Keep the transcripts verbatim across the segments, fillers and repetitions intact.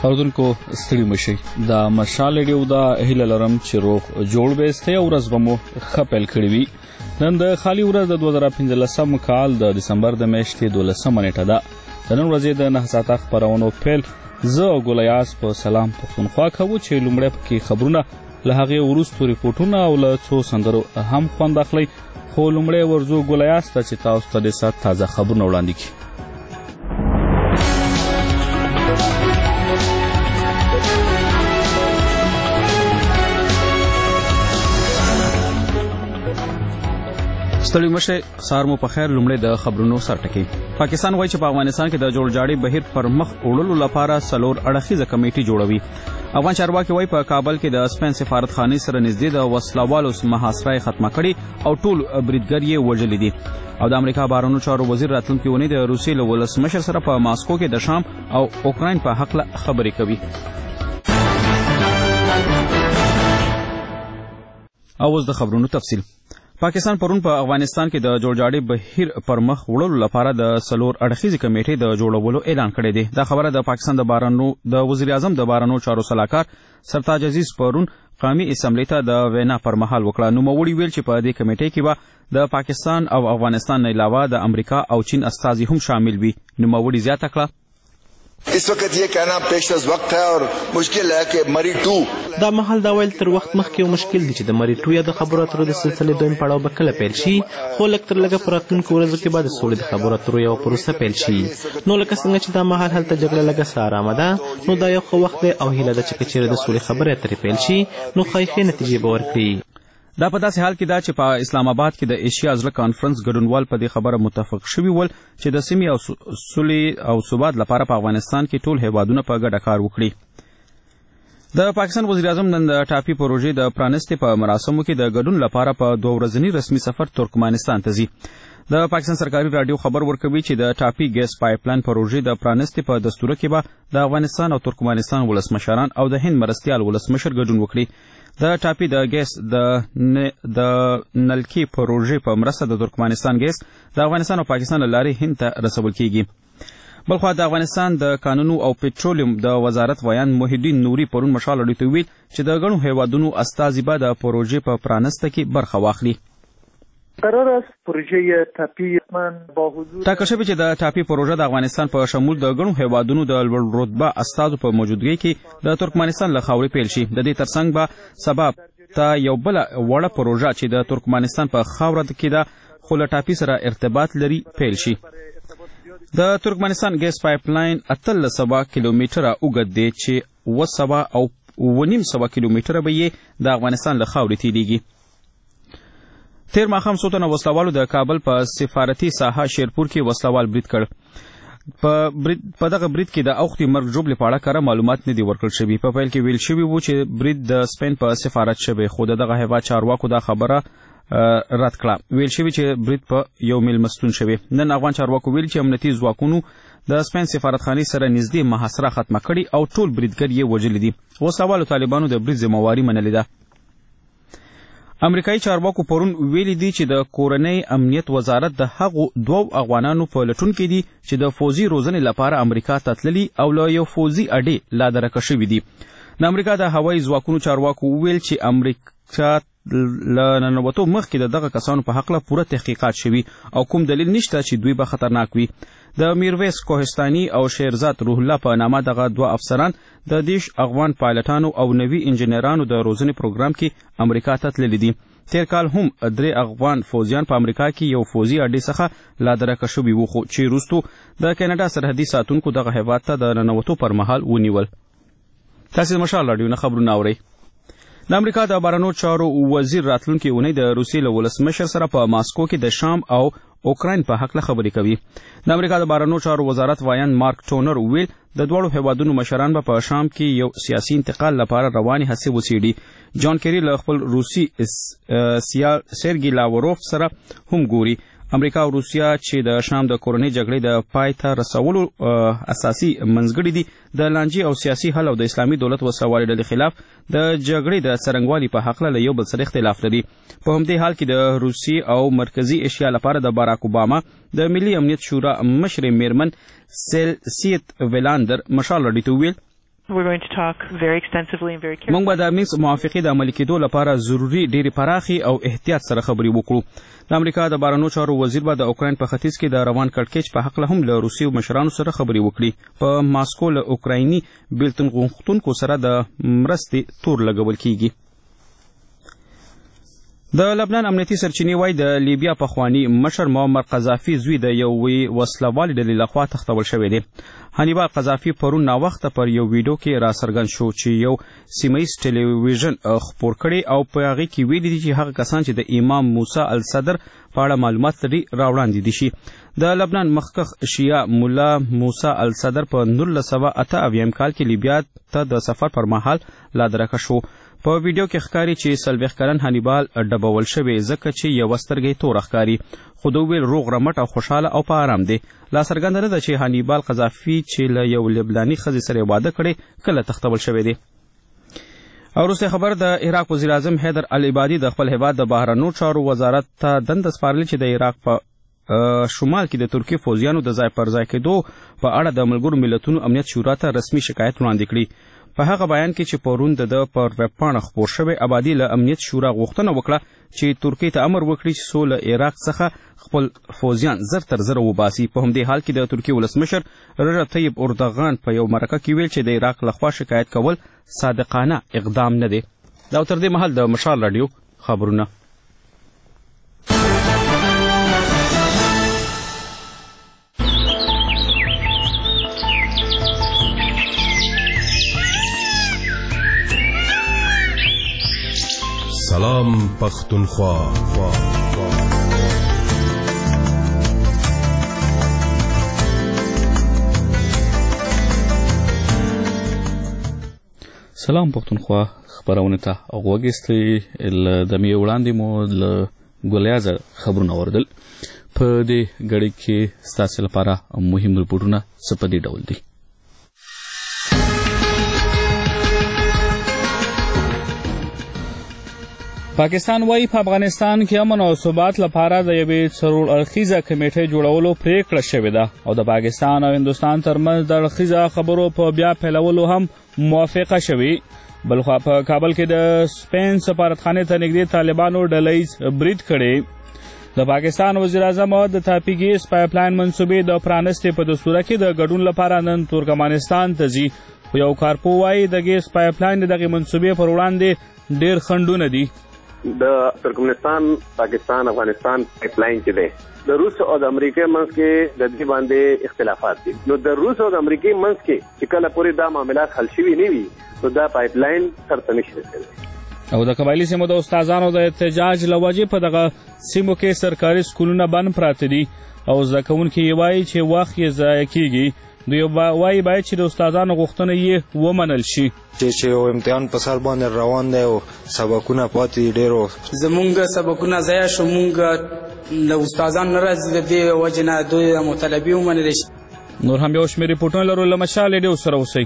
اردوونکو ستړي مشي د مشال ریډیو دا هیله لرم چې روغ جوړ به استي او ورځ به مو خپل کړی وي. نن د خالي ورځ د دوه زره پنځلسم کال د دسمبر د میاشتې دولسمه نیټه ده. د نن ورځې د نه ساعته خبرونو پیل زه او ګولیاس په سلام پښتونخوا کوو چې لومړی پکې خبرونه له هغې وروستو ریپورټونه او له څو سندرو هم خوند اخلئ، خو لومړی ورځو ګولیاس ته چې تاسو ته د ساعت تازه خبرونه وړاندې کړي. ستړي مشه سار مو په خیر. لومړی د خبرونو سرټکی. پاکستان وایي چې په افغانستان کې د جوړجاړي بهیر پر مخ وړلو لپاره څلور اړخیزه کمیټې جوړوي. افغان چارواکي وایي په کابل کې د سپین سفارتخانې سره نږدې د وسلوالو محاصره ختمه کړې او ټول بریدګر یې وژلي دي. او د امریکا بهرنیو چارو وزیر راتلونکي اونۍ د روسیې له ولسمشر سره په ماسکو کې د شام او اوکراین په حق خبرې کوي. او اوس د خبرونو تفصیل. پاکستان پرون په افغانستان کې د جوړجاړي بهیر پر مخ وړلو لپاره د څلور اړخیزې کمیټې د جوړولو اعلان کړی دی. دا خبره د پاکستان د بهرنیو د وزیر اعظم د بهرنیو چارو سلاکار سرتاج عزیز پرون قومي اسمبلی ته د وینا پر مهال وکړه. نوموړي ویل چې په دې کمیټې کې به د پاکستان او افغانستان نه علاوه د امریکا او چین استازي هم شامل وي. نوموړي زیاته کړه اس وقت یہ کہنا پیش از وقت ہے اور مشکل ہے کہ مری ټو دا محل دا ویل تر وخت مخکې او مشکل دي چې د مری ټو یا د خبرو اترو د سلسلې دویم پړاو به کله پیل شي، خو لږ تر لږه په راتلونکو ورځو کې به د سولې د خبرو اترو یوه پروسه پیل شي. نو لکه څنګه چې دا مهال هلته جګړه لږه څه ارامه ده، نو دا یو ښه وخت دی او هیله ده چې که چیرې د سولې خبرې اترې پیل شي نو ښایي ښې نتیجې به ورکړي. دا په داسې حال کې ده چې په اسلام آباد کې د ایشیا زړه کانفرنس ګډونوال په دې خبره متفق شوي ول چې د سیمې او سولې او ثبات لپاره په افغانستان کې ټول هیوادونه په ګډه کار وکړي. د پاکستان وزیر اعظم نن د ټاپي پروژې د پرانستې په مراسمو کې د ګډون لپاره په دوه ورځني رسمي سفر ترکمنستان ته ځي. د پاکستان سرکاري راډیو خبر ورکوي چې د ټاپي ګیس پایپلاین پروژې د پرانستې په دستوره کې به د افغانستان او ترکمنستان ولسمشران او د هند مرستیال ولسمشر ګډون وکړي. د ټاپي د ګیس د د نلکي پروژې په مرسته د ترکمنستان ګیس د افغانستان او پاکستان له لارې هند ته رسول کیږي. بلخوا د افغانستان د کانونو او پټرولیم د وزارت ویان محی الدین نوري پرون مشال اړیو ته ویل چې د ګڼو هیوادونو استازي به د پروژې په پرانسته کې برخه واخلي. قرار است پروژه تاپی من با حضور ټاکل شوی چې د ټاپي پروژه د افغانستان په شمول د ګڼو هیوادونو د لوړ رتبه استازو په موجودګۍ کې د ترکمنستان له خاورې پیل شي. د دې ترڅنګ به سبا ته یو بله وړه پروژه چې د ترکمنستان په خاوره کې ده خو له ټاپي سره ارتباط لري پیل شي. د ترکمنستان ګیس پایپلاین اتلس سوه کیلومتره اوږد دی چې اوه سوه او اوه نیم سوه کیلومتره به یې د افغانستان له خاورې تیریږي. تیر ماښام څو تنه وسلوالو د کابل په سفارتي ساحه شیرپور کې وسلوال برید کړ. په دغه برید کې د اوښتې مرګ ژوبلې په اړه کره معلومات نه دي ورکړل شوي. په پیل کې ویل شوي وو چې برید د سپین په سفارت شوی، خو د دغه هیواد چارواکو دا خبره رد کړه. ویل شوي چې برید په یو میلمستون شوی. نن افغان چارواکو ویل چې امنیتي ځواکونو د سپین سفارتخانې سره نږدې محاصره ختمه کړې او ټول بریدګر یې وژلي دي. وسلوالو طالبانو د برید ذمهواري منلې ده. امریکایي چارواکو پرون ویلي دي چې د کورنۍ امنیت وزارت د هغو دوو افغانانو په لټون کې دي چې د فوزي روزنې لپاره امریکا ته تللي او له یو فوزي اډې لادرکه شوي دي. د امریکا د هوایي ځواکونو چارواکو وویل چې امریکا له ننوتو مخکې د دغه کسانو په حقله پوره تحقیقات شوي او کوم دلیل نشته چې دوی به خطرناک وي. د میرویس کوهستاني او شیرزاد روح الله په نامه دغه دوه افسران د دیش افغان پایلټانو او نوي انجینرانو د روزنې پروګرام کې امریکا ته تللي دي. تیر کال هم درې افغان فوزیان په امریکا کې یو فوزي اډې څخه لادرکه شوي وو، خو چې وروستو د کینیډا سرحدي ساتونکو دغه هیواد ته د ننوتو پر مهال ونیول. تاسې د مشال راډیو نه خبرونه اورئ. د امریکا د بهرنیو چارو وزیر راتلونکي اونۍ د روسیې له ولسمشر سره په ماسکو کې د شام او اوکراین په حق خبرې کوي. د امریکا د بهرنیو چارو وزارت وایان مارک ټونر ویل د دواړو هیوادونو مشران به په شام کې یو سیاسي انتقال لپاره روانې هڅې وڅېړي. جان کیری له خپل روسي سرګي لاوروف سره هم ګوري. امریکا او روسیا چې د شام د کورنۍ جګړې د پای ته رسولو اساسي منځګړي دي، د لانجې او سیاسي حل او د اسلامي دولت وسلوالې ډلې خلاف د جګړې د څرنګوالي په هکله له یو بل سره اختلاف لري. په همدې حال کې د روسي او مرکزي ایشیا لپاره د باراک اوباما د ملي امنیت شورا مشر میرمن سیل سیت ویلاندر مشال راډیو ته وویل موږ به د مینس موافقې د عملي کېدو لپاره ضروري ډېرې پراخې او احتیاط سره خبرې وکړو. د امریکا د بهرنیو چارو وزیر به د اوکراین په ختیځ کې د روان کړکېچ په هکله هم له روسي مشرانو سره خبرې وکړي. په ماسکو له اوکرایني بیلتون غوښتونکو سره د مرستې تور لګول کیږي. د لبنان امنیتي سرچینې وایي د لیبیا پخواني مشر معمر قذافي زوی د یوې وسلوالې ډلې لخوا تښتول شوی دی. هانیبال قذافي پرون ناوخته پر یو ویډیو کې راڅرګند شو چې یو سیمهیز ټلویزیون خپور کړی او په هغې کې ویلي دي چې هغه کسان چې د امام موسی الصدر په اړه معلومات لري راوړاندې دي شي. د لبنان مخکښ شیعه مولا موسی الصدر په نولس سوه اته اویایم کال کې لیبیا ته د سفر پر مهال لادرکه شو. په ویډیو کې ښکاري چې څلوېښت کلن هانیبال ډبول شوی ځکه چې یوه سترګه یې توره ښکاري، خو د وویل روغ رمټ او خوشحاله او په آرام دی. لا څرګنده نه ده چې هانیبال قذافي چې له یو لبناني ښځې سره واده کړی کله تښتول شوی دی. او وروستی خبر د عراق وزیر اعظم حیدر العبادي د خپل هیواد د بهرنیو چارو وزارت ته دنده سپارلې چې د عراق په شمال کې د ترکیې فوجیانو د ځای پر ځای کېدو په اړه د ملګرو ملتونو امنیت شورا ته رسمي شکایت وړاندې کړي. په هغه بیان کې چې پرون د ده پر ویبپاڼه خپور شوی، ابادي له امنیت شورا غوښتنه وکړه چې ترکیې ته امر وکړي چې څو له عراق څخه خپل فوجیان زر تر زره وباسي. په همدې حال کې د ترکیې ولسمشر رجب طیب اردوغان په یو مرکه کې ویل چې د عراق لخوا شکایت کول صادقانه اقدام نه دی. دا تر دې مهال د مشال راډیو خبرونه. سلام پختونخوا. سلام پختونخوا خبرونه ته غوږ ایستئ. له دمې وړاندې مو له ګلیازه خبرونه اوریدل. په دې ګړۍ کې ستاسو لپاره مهم رپورټونه څه په دې ډول دي. پاکستان وايي په افغانستان کې امن او ثبات لپاره د یوې څلور اړخیزه کمیټې جوړولو پریکړه شوې ده او د پاکستان او هندوستان ترمنځ د اړخیزه خبرو په بیا پیلولو هم موافقه شوې. بلخوا په کابل کې د سپین سفارتخانې ته نږدې طالبانو ډلهییز برید کړی. د پاکستان وزیر اعظم د تاپي ګیس پایپلاین منصوبې د پرانستې په دستوره کې د ګډون لپاره نن ترکمنستان ته ځي. خو یو کارپو وایي د ګیس پایپلاین د دغې منصوبې پر وړاندې ډېر خنډونه دي. د ترکمنستان پاکستان افغانستان پایپلاین چې دی د روس او د امریکا منځ کې د دې باندې اختلافات دي. نو د روس او د امریکا منځ کې چې کله پورې دا معاملات حل شوي نه وي نو دا پایپلاین سرته نشي رسېدلی. او د قبایلي سیمو د استادانو د احتجاج له وجې په دغه سیمو کې سرکاري سکولونه بند پراته دي او زده کوونکي یې وایي چې وخت یې ضایع کیږي. دوی وایي باید چې د استادانو غوښتنه یې ومنل شي. چې یو امتحان په سر باندې روان دی او سبقونه پاتې ډېرو زمونږ سبقونه ضایع شو. مونږ له استادانو نه راځي د دې وجې نه دوی مطالبې ومنلی شي. نور هم یو شمېر ریپورټونه لرو. له مشال ریډیو سره اوسئ.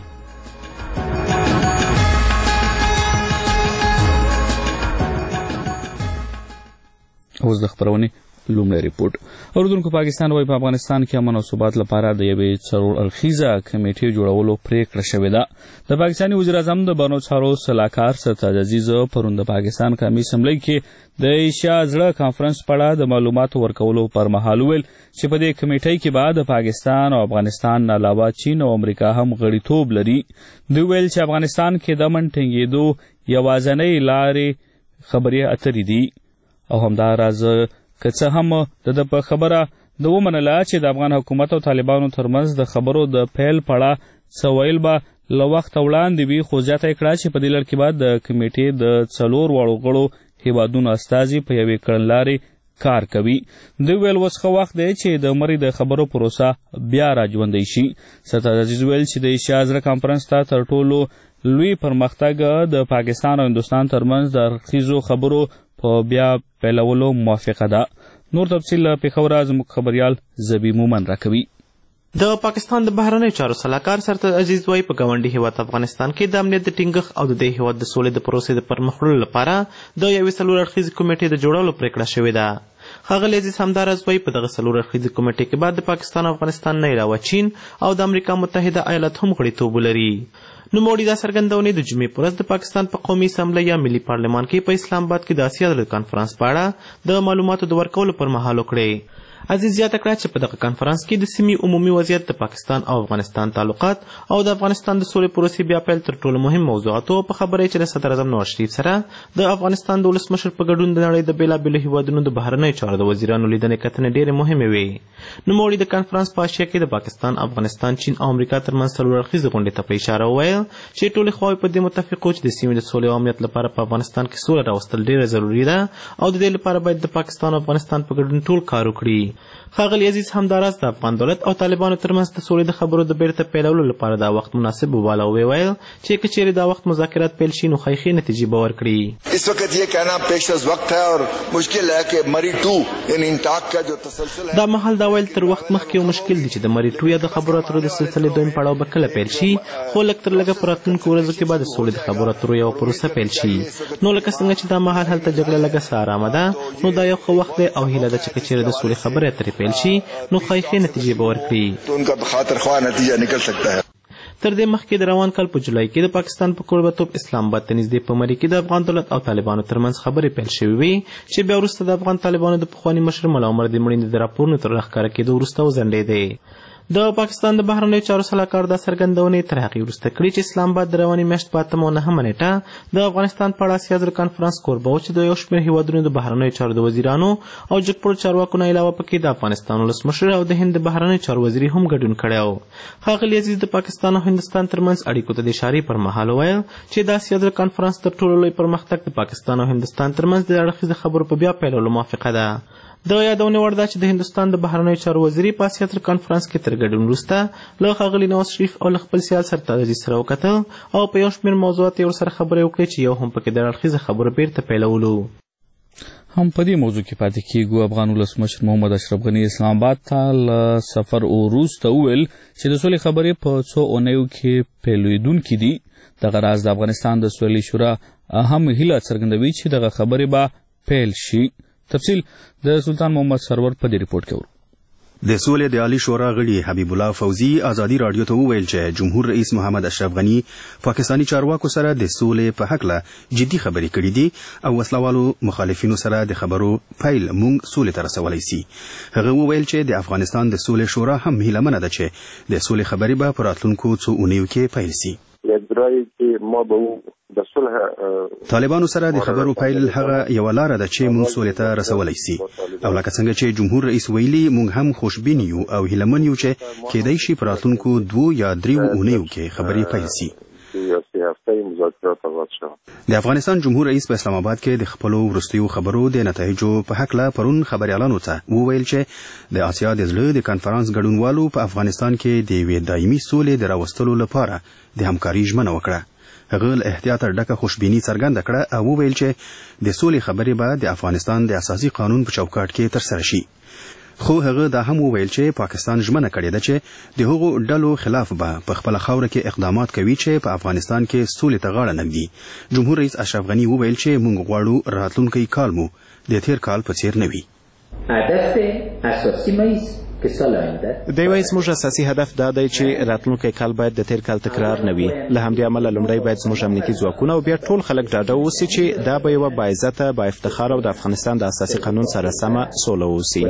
اوس د خپرونې لومړی ریپورټ. اردوونکو پاکستان وايي په افغانستان کې امن او ثبات لپاره د یوې څلور اړخیزه کمیټې جوړولو پریکړه شوې ده. د پاکستاني وزیر اعظم د بهرنیو چارو سلاکار سرتاج عزیز پرون د پاکستان قومي اسمبلۍ کې د ایشیا زړه کانفرنس په اړه د معلوماتو ورکولو پر مهال وویل چې په دې کمیټۍ کې به د پاکستان او افغانستان نه علاوه چین او امریکا هم غړیتوب لري. دوی ویل چې افغانستان کې د امن ټینګېدو یوازینۍ لارې خبرې اترې دي او همداراز که څه هم د ده په خبره د ومنله چې د افغان حکومت او طالبانو ترمنځ د خبرو د پیل په اړه څه ویل به له وخته وړاندې وي، خو زیاته یې کړه چې په دې لړ کې به د کمیټې د څلور واړو غړو هیوادونو استازي په یوې کړنلارې کار کوي. دوی ویل اوس ښه وخت دی چې د مرۍ د خبرو پروسه بیا راژوندی شي. سرتاج عزیز ویل چې د ایشیا زړه کانفرنس ته تر ټولو لوی پرمختګ د پاکستان او هندوستان ترمنځ د اړخیزو خبرو په بیا پیلولو موافقه ده. نور تفصیل له پېښوره زموږ خبریال زبی مومن راکوي. د پاکستان د بهرنیو چارو سلاکار سرتاج عزیز وایي په ګاونډي هیواد افغانستان کې د امنیت د ټینګښت او د دې هیواد د سولې د پروسې د پرمخ وړلو لپاره د یوې څلور اړخیزې کمیټې د جوړولو پریکړه شوې ده. ښاغلی عزیز همداراز وایي په دغه څلور اړخیزې کمیټې کې به د پاکستان او افغانستان نه علاوه چین او د امریکا متحده ایالات هم غړیتوب ولري. نوموړي دا څرګندونې د جمعې په ورځ د پاکستان په قومي اسامبلۍ یا ملي پارلمان کې په اسلام آباد کې د اسیا د کانفرنس په اړه د معلوماتو د ورکولو پر مهال وکړې. عزیز زیاته کړه چې په دغه کانفرنس کې د سیمې عمومي وضعیت، د پاکستان او افغانستان تعلقات او د افغانستان د سولې پروسې بیا پیل تر ټولو مهم موضوعاتو په خبرې چې له صدر اعظم نواز شریف سره د افغانستان د ولسمشر په ګډون د نړۍ د بېلابېلو هیوادونو د بهرنیو چارو د وزیرانو لیدنې کتنې ډېرې مهمې وې. نوموړي د کانفرنس په اشیا کې د پاکستان، افغانستان، چین او امریکا ترمنځ څلور اړخیزې غونډې ته په اشاره وویل چې ټولې خواوې په دې متفق وو چې د سیمې د سولې او امنیت لپاره په افغانستان کې سوله راوستل ډېره ضروري ده او د دې لپاره باید د پاکستان او افغانستان په ګډون ټول کار وکړي. ښاغلي عزیز همداراز د افغان دولت او طالبانو ترمنځ د سولې د خبرو د بیرته پیلولو لپاره دا وخت مناسب وباله او وویل چې که چیرې دا وخت مذاکرات پیل شي نو ښایښې نتیجې به ورکړي. اس وقت یہ کہنا پیش از وقت ہے اور مشکل ہے کہ مری ټو یعنی انټاک کا جو تسلسل ہے. دا مهال دا ویل تر وخت مخکې یو مشکل دی چې د مری ټو یا د خبرو اترو د سلسلې دویم پړاو به کله پیل شي، خو لږ تر لږه په راتلونکو ورځو کې به د سولې د خبرو اترو یوه پروسه پیل شي. نو لکه څنګه چې دا مهال هلته جګړه لږه څه ارامه ده، نو دا یو ښه وخت دی او هیله ده چې که چیرې د سولې خبرې اترې پیل شي نو ښایښې نتیجې به ورکړي. تو ان کا بخاطر خواہ نتیجہ نکل سکتا ہے. تر دې مخکې د روان کال په جولای کې د پاکستان په کوربتوب اسلام آباد ته نږدې په مري کې د افغان دولت او طالبانو ترمنځ خبرې پیل شوې وې چې بیا وروسته د افغان طالبانو د پخواني مشر ملا عمر د مړینې د راپورونو تر راښکاره کېدو وروسته وځنډېدې. د پاکستان د بهرنیو چارو سلاکار دا څرګندونې تر هغې وروسته کړي چې اسلام آباد د روانې میاشت په اتمه او نهمه نیټه د افغانستان په اړه اسیا زر کانفرنس کوربه و چې د یو شمېر هیوادونو د بهرنیو چارو د وزیرانو او جګپړو چارواکو نه علاوه پکې د افغانستان ولسمشر او د هند د بهرنیو چارو وزیر هم ګډون کړی و. ښاغلي عزیز د پاکستان او هندوستان ترمنځ اړیکو ته د اشارې پر مهال وویل چې د اسیا زر کانفرنس تر ټولو لوی پرمختګ د پاکستان او هندوستان ترمنځ د اړخیزو خبرو په بیا پیلولو موافقه ده. د یادونې وړ ده چې د هندوستان د بهرنیو چارو وزیري په اسیا تر کانفرنس کې تر ګډون وروسته له ښاغلي نواز شریف او له خپل سیال سردار عزیز سره وکتل او په یو شمېر موضوعات یې ورسره خبرې وکړې چې یو هم پکې د اړخیزه خبرو بیرته پیلولو. هم په دې موضوع کې پاتې کیږو. افغان ولسمشر محمد اشرف غني اسلام آباد ته له سفر وروسته وویل چې د سولې خبرې په څو اونیو کې پیلېدونکې دي. دغه راز د افغانستان د سولې شورا هم هیله څرګندوي چې دغه خبرې به پیل شي. تفصیل د سلطان محمد سرور په دې ریپورت کې ورو. د سولې د عالی شورا غړي حبیب الله فوزي ازادي رادیو ته وویل چې جمهور رئیس محمد اشرف غني پاکستانی چارواکو سره د سولې په حق له جدي خبرې کړې دي او وسلوالو مخالفینو سره د خبرو پیل مونږ سولې ته رسولی سي. هغه وویل چې د افغانستان د سولې شورا هم هیله منه ده چې د سولې خبرې به په راتلونکو څو اونیو کې پیل سي. طالبانو سره د خبرو پیل هغه یو لار ده چې مونږ سولې ته رسولی سي او لکه څنګه چې جمهور رئیس ویلي مونږ هم خوشبین یو او هیلمن یو چې کېدای شي په راتلونکو دوو یا دریو اونیو کې خبرې پیل سي. د افغانستان جمهور رئیس په اسلام آباد کې د خپلو وروستیو خبرو د نتایجو په حق له پرون خبريالانو ته وویل چې د آسیا د زړه د کانفرنس ګډونوالو په افغانستان کې د یوې دایمي سولې د راوستلو لپاره د همکاري ژمنه وکړه. هغه له احتیاط ډکه خوشبیني څرګنده کړه او وویل چې د سولې خبرې به د افغانستان د اساسي قانون په چوکاټ کې ترسره شي. خو هغه دا هم وویل چې پاکستان ژمنه کړې ده چې د هغو ډلو خلاف به په خپله خاوره کې اقدامات کوي چې په افغانستان کې سولې ته غاړه نږدي. جمهور رئیس اشرف غني وویل چې موږ غواړو راتلونکی کال مو د تیر کال په څیر نه وي. هدف اساسي مې دی وایي زموږ اساسي هدف دا دی چې راتلونکی کال باید د تیر کال تکرار نه وي. له همدې امله لومړی باید زموږ امنیتي ځواکونه او بیا ټول خلک ډاډه واوسي چې دا به یوه باعزته با افتخار او د افغانستان د اساسي قانون سره سمه سوله واوسي.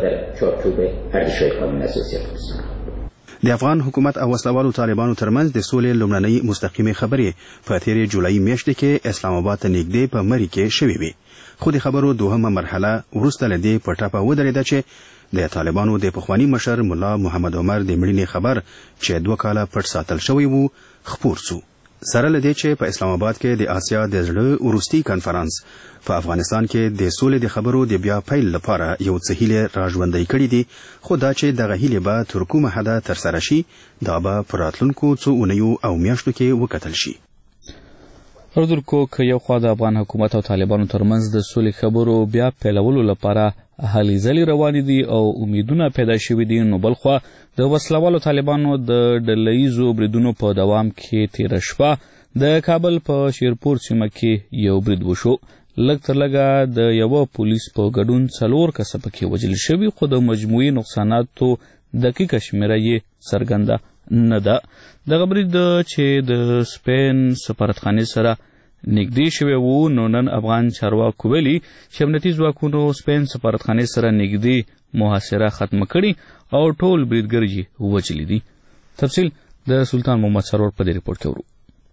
د افغان حکومت او وسلوالو طالبانو ترمنځ د سولې لومړنۍ مستقیمې خبرې په تیرې جولای میاشتې کې اسلام آباد ته نږدې په مري کې شوې وې. خو د خبرو دوهمه مرحله وروسته له دې په ټاپه ودرېده چې د طالبانو د پخواني مشر ملا محمد عمر د مړینې خبر چې دوه کاله پټ ساتل شوی وو خپور سو. سره له دې چې په اسلام آباد کې د آسیا د زړه وروستي کانفرنس په افغانستان کې د سولې د خبرو د بیا پیل لپاره یو څه هیلې راژوندۍ کړي دي، خو دا چې دغه هیلې به تر کومه حده ترسره شي دا به په راتلونکو څو اونیو او میاشتو کې وکتل شي. اردوکو که یو خوا د افغان حکومت او طالبانو ترمنځ د سولې خبرو بیا پیلولو لپاره هلې ځلې روانې دي او امیدونه پیدا شوي دي، نو بل خوا د وسلوالو طالبانو د ډلهییزو بریدونو په دوام کې تېره شپه د کابل په شیرپور سیمه کې یو برید وشو. لږ تر لږه د یوه پولیس په ګډون څلور کسه پکې وژل شوي، خو د مجموعي نقصاناتو دقیقه شمېره یې څرګنده نه ده. دغه برید چې د سپین سفارتخانې سره نږدې شوی و، نو نن افغان چارواکو ویلي چې امنیتي ځواکونو سپین سفارتخانې سره نږدې محاصره ختمه کړې او ټول بریدګر یې وچلي دي. تفصیل د سلطان محمد سرور په دې ریپورت کې ورو.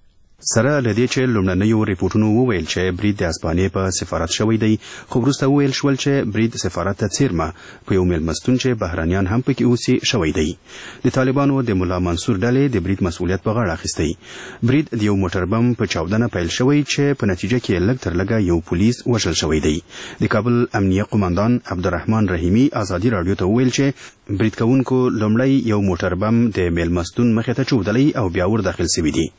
سره لدې چې لومړنیو ریپورتونو وویل چې برید د اسپانیې په سفارت شوی دی، خو وروسته وویل شول چې برید سفارت ته څیرمه په یو میلمستون چې بهرانیان هم پکې اوسي شوی دی. د طالبانو د ملا منصور ډلې د برید مسؤلیت په غاړه اخیستی. برید د یو موټر بم په چاودنه پیل شوی چې په نتیجه کې لږ تر لږه یو پولیس وژل شوی دی. د کابل امنیه قوماندان عبدالرحمن رحیمی ازادي راډیو ته وویل چې برید کوونکو لومړی یو موټر بم د میلمستون مخې ته چودلی او بیا ور داخل شوی دی.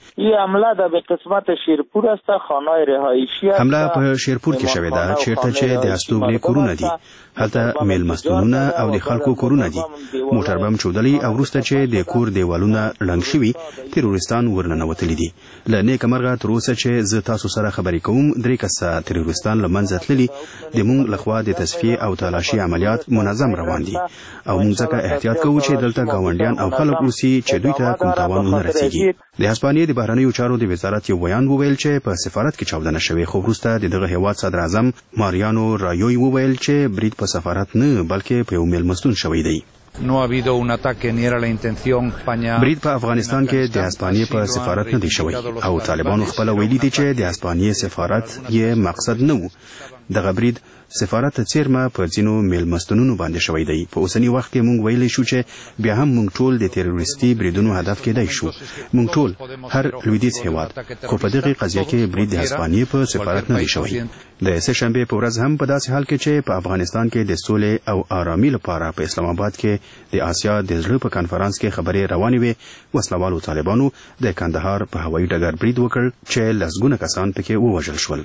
به قسمت شیرپور است، خانه رهایشی است. حمله په شیرپور کې شوې ده چیرته چې د استوګنې کورونه دي. هلته میلمستونونه او د خلکو کورونه دي. موټر بم چودلی او وروسته چې د کور دیوالونه ړنګ شوي تروریستان ورننوتلي دي. له نیکه مرغه تر اوسه چې زه تاسو سره خبرې کوم درې کسه تروریستان له منځه تللي. د موږ لخوا د تصفیې او تلاشي عملیات منظم روان دي او موږ ځکه احتیاط کوو چې دلته ګاونډیان او خلک اوسي چې دوی ته کوم تاوان ونه رسیږي. د اسپانیې د بهرنیو چارو د وزارت یو بیان وویل چې په سفارت کې چاودنه شوې، خو وروسته د دغه هیواد صدر اعظم ماریانو رایوی وویل چې برید په سفارت نه بلکې په یو میلمستون شوی دی. No ha habido un ataque ni era la intención España. برید په افغانستان کې د اسپانیې په سفارت نه دی شوی او طالبانو خپل ویلي دي چې د اسپانیې سفارت یې مقصد نه و. دغه برید سفارت ته څیرمه په ځینو میلمستونونو باندې شوی دی. په اوسنی وخت کې موږ ویلی شو چې بیا هم موږ ټول د تروریستي بریدونو هدف کېدای شو. موږ ټول هر لویدیځ هیواد، خو په دغه قضیه کې برید د اسپانیې په سفارت نه دی شوی. د سه شنبې په ورځ هم په داسې حال کې چې په افغانستان کې د سولې او آرامۍ لپاره په اسلام آباد کې د آسیا د زړه په کانفرنس کې خبرې روانې وې، وسلوالو طالبانو د کندهار په هوایي ډګر برید وکړ چې لسګونه کسان پکې ووژل شول.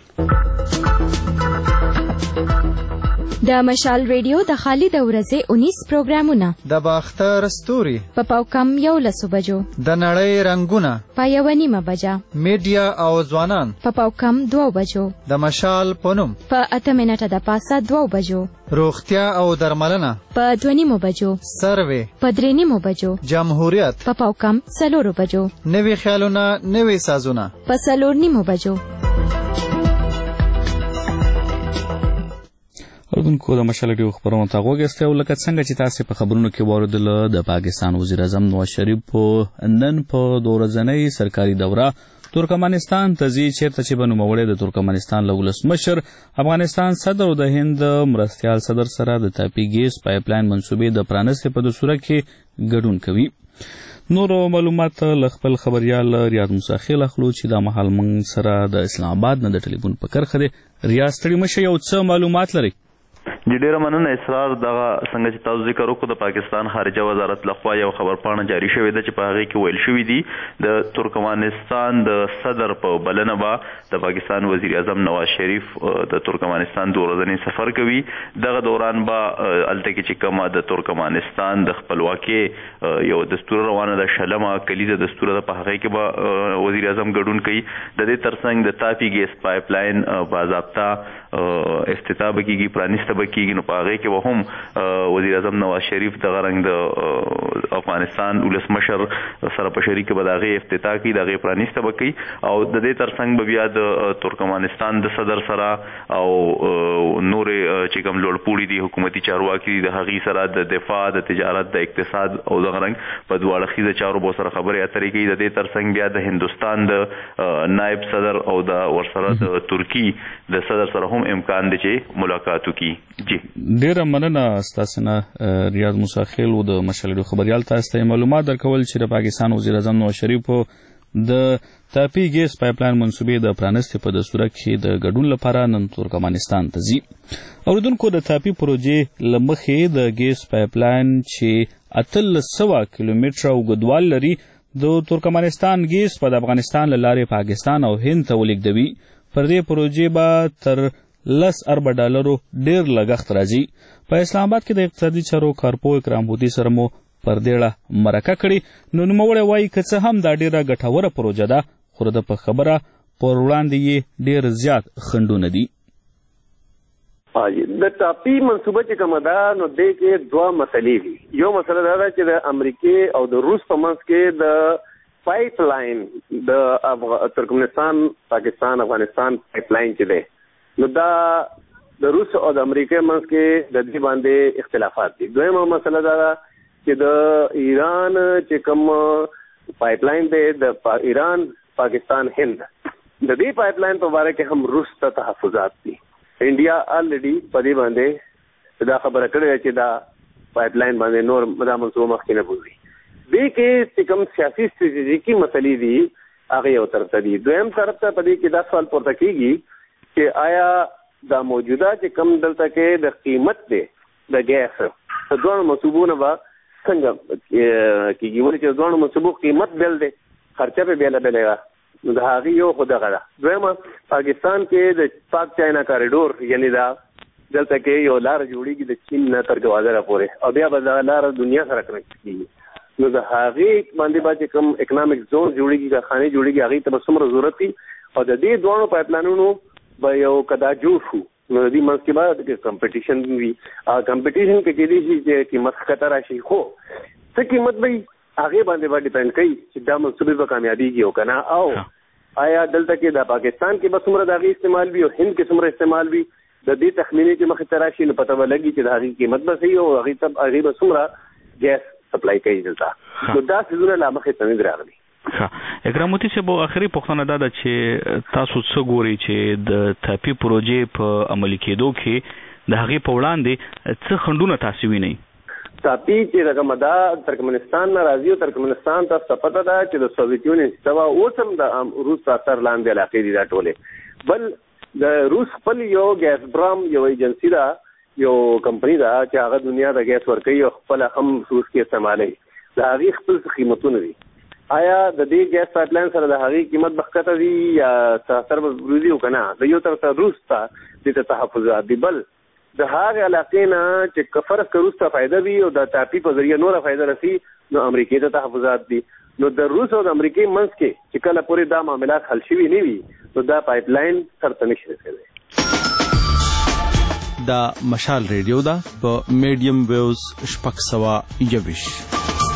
د مشال ریډیو د خالد ورځې اونیس پروګرامونه د باختر ستوري په پاوکم یو لسو بجو، د نړۍ رنگونه په یو نیمه بجه، میډیا او ځوانان په پاوکم دوه بجو، د مشال پونم په اته منټه د پاسه دوه بجو، روغتیا او درملنه په دوه نیمو بجو، سروې په درې نیمو بجو، جمهوریت په پاوکم څلورو بجو، نوي خیالونه نوي سازونه په څلور نیمو بجو. اردوونکو د مشال ریډیو خبرونو ته غوږ ایستی او لکه څنګه چې تاسې په خبرونو کې واورېدله د پاکستان وزیر اعظم نواز شریف په نن په دوه ورځنۍ سرکاري دوره ترکمنستان ته ځي، چیرته چې به نوموړی د ترکمنستان له ولسمشر، افغانستان صدر او د هند مرستیال صدر سره د تاپي ګیس پایپ لاین منصوبې د پرانستې په دسوره کې ګډون کوي. نورو معلومات له خپل خبریال ریاض موسیخیل اخلو چې دا مهال موږ سره د اسلام آباد نه د ټلیفون په کرښه دی. ریاض ستړي مه شئ، یو څه معلومات لرئ؟ جی ډیره مننه اسرار. دغه څنګه چې تاسو ذکر وکړو د پاکستان خارجه وزارت لخوا یو خبرپاڼه جاری شوې ده چې په هغې کې ویل شوي دي د ترکمنستان د صدر په بلنه به د پاکستان وزیر اعظم نواز شریف د ترکمنستان دوه ورځنی سفر کوي. دغه دوران به هلته کې چې کومه د ترکمنستان د خپلواکۍ یو دستور روانه ده، شلمه کلیزه دستور ده، په هغې کې به وزیر اعظم ګډون کوي. د دې ترڅنګ د تاپي ګیس پایپ لاین باضابطه افتتاح به کېږي، پرانیسته به کېږي. نو په هغې کې به هم وزیر اعظم نواز شریف دغه رنګ د افغانستان ولسمشر سره په شریک به د هغې افتتاح کوي، د هغې پرانیسته به کوي او د دې ترڅنګ به بیا د ترکمنستان د صدر سره او نورې چې کوم لوړپوړي دي حکومتي چارواکي دي د هغې سره د دفاع، د تجارت، د اقتصاد او دغه رنګ په دوه اړخیزه چارو به سره خبرې اترې کوي. د دې ترڅنګ بیا د هندوستان د نائب صدر او د ورسره د ترکی د صدر سره هم امکان دی چې ملاقات وکړي. جی ډیره مننه ستاسو نه ریاض موسیخیل و د مشال ریډیو خبریال. تاسو ته معلومات درکول چې د پاکستان وزیر اعظم نواز شریف د تاپي ګیس پایپ لاین منصوبې د پرانستې په دستوره کې د ګډون لپاره نن ترکمنستان ته ځي. اوریدونکو د تاپي پروژې له مخې د ګیس پایپ لاین چې اتلس سوه کیلومتره اوږدوال لري د ترکمنستان ګیس په د افغانستان له لارې پاکستان او هند ته ولېږدوي. پر دې پروژې به تر لس اربه ډالرو ډیر لګښت راځي. په اسلام آباد کې د اقتصادي چارو کارپو اکرام بودی سره مو پر دېړه مرکه کړې. نو نوموړی وایي که څه هم دا ډیره ګټوره پروژه ده، خو د په خبره پر وړاندې یې ډیر زیات خنډونه دي. د ټاپي منصوبه چې کومه ده نو دې کې دوه مسلې دي. یو مسله دا ده چې د امریکې او د روس په منځ کې د پایپ لاین د ترکمنستان پاکستان افغانستان پایپ لاین چې دی نو دا د روس او د امریکې منځ کې د دې باندې اختلافات دي. دویمه مسله دا ده چې د ایران چې کوم پایپ لاین دی د ایران پاکستان هند د دې پایپ لاین په اړه کې هم روس ته تحفظات دي. انډیا الریډي په دې باندې دا خبره کړې چې دا پایپ لاین باندې نور دا منصوبه مخکې نه بوزي. دې کې چې کوم سیاسي ستراتیژیکي مسلې دي هغه یو طرف ته دي. دویم طرف ته په دې کې دا سوال پورته کیږي چې آیا دا موجوده چې کوم دلته کې د قیمت دی د ګیس د دوه منصوبونو به څنګه کیږي ولې چې دوه منصوبو قیمت بیل دی خرچه په بیل بیل نو د هغه یو خو دغه ده. دویمه پاکستان کې د پاک چاینا کاریډور یعنی دا دلته کې یو لار جوړیږي د چین نه تر ګوازره پورې او بیا به دا لار دنیا سره کنیکټ کیږي نو د هغه باندې باندې کوم اکونومیک زون جوړیږي کارخانه جوړیږي هغه ته به څومره ضرورت وي او د دې دوه پایپ لاینونو به یو کدا جوړ شو نو د دې منځ کې به کمپټیشن وي. کمپټیشن کې کې دي چې قیمت خطر راشي خو څه قیمت به هغه باندې باندې ډیپند کوي چې دا منصوبه به کامیابیږي او کنه او آیا دلته کې د پاکستان کې به څومره د هغې استعمال وي او هند کې څومره استعمال وي د دې تخمینې چې مخې ته راشي نو پته به لګي چې د هغې قیمت به صحیح او هغې به څومره ګیس سپلای کوي دلته نو دا څیزونه لا مخې ته نه دي راغلي. اکراموتی صاحب آخري پوښتنه دا ده چې تاسو څه ګورئ چې د ټاپي پروژې په عملي کېدو کې د هغې په وړاندې څه خنډونه تاسو وینئ؟ ټاپي چې رقم دا ترکمنستان نه راځي او ترکمنستان ته پته ده چې د سوویت یونین سوا اوس هم د روس په اثر لاندې علاقې دي دا ټولې. بل د روس خپل یو ګیس برام یو ایجنسي ده یو کمپني ده چې هغه دنیا د ګیس ورکوي او خپل هم روس کې استعمالوي د هغې خپل قیمتونه دي. آیا د دې ګیس پایپ لاین سره د هغې قیمت به ښکته وي یا سر به وروځي او که نه د یو طرف ته روس ته دې ته تحفظات دي. بل د هغې علاقې نه چې فرض که روس ته فایده وي او د ټاپي په ذریعه نوره فایده رسي نو امریکې ته تحفظات دي. نو د روس او د امریکې منځ کې چې کله پورې دا معاملات حل شوي نه وي نو دا پایپ لاین سرته نشي رسېدی. دا مشال ریډیو ده په میډیم ویوز شپږ سوه یوویشت.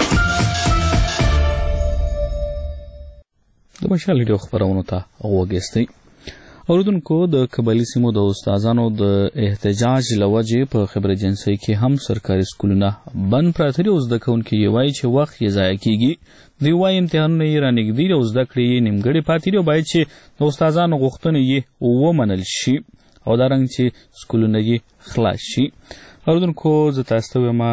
د مشال ریډیو خپرونو ته غوږ ایستی. اوریدونکو د قبایلي سیمو د استادانو د احتجاج له وجې په خبر ایجنسۍ کې هم سرکاري سکولونه بند پراته دي او زده کوونکي یې وایي چې وخت یې ضایع کیږي. دوی وایي امتحانونه یې رانږدې دي او زده کړې یې نیمګړې پاتې دي او باید چې د استادانو غوښتنې یې ومنل شي او دارنګ چې سکولونه یې خلاص شي. اوریدونکو زه تاسو ته وایم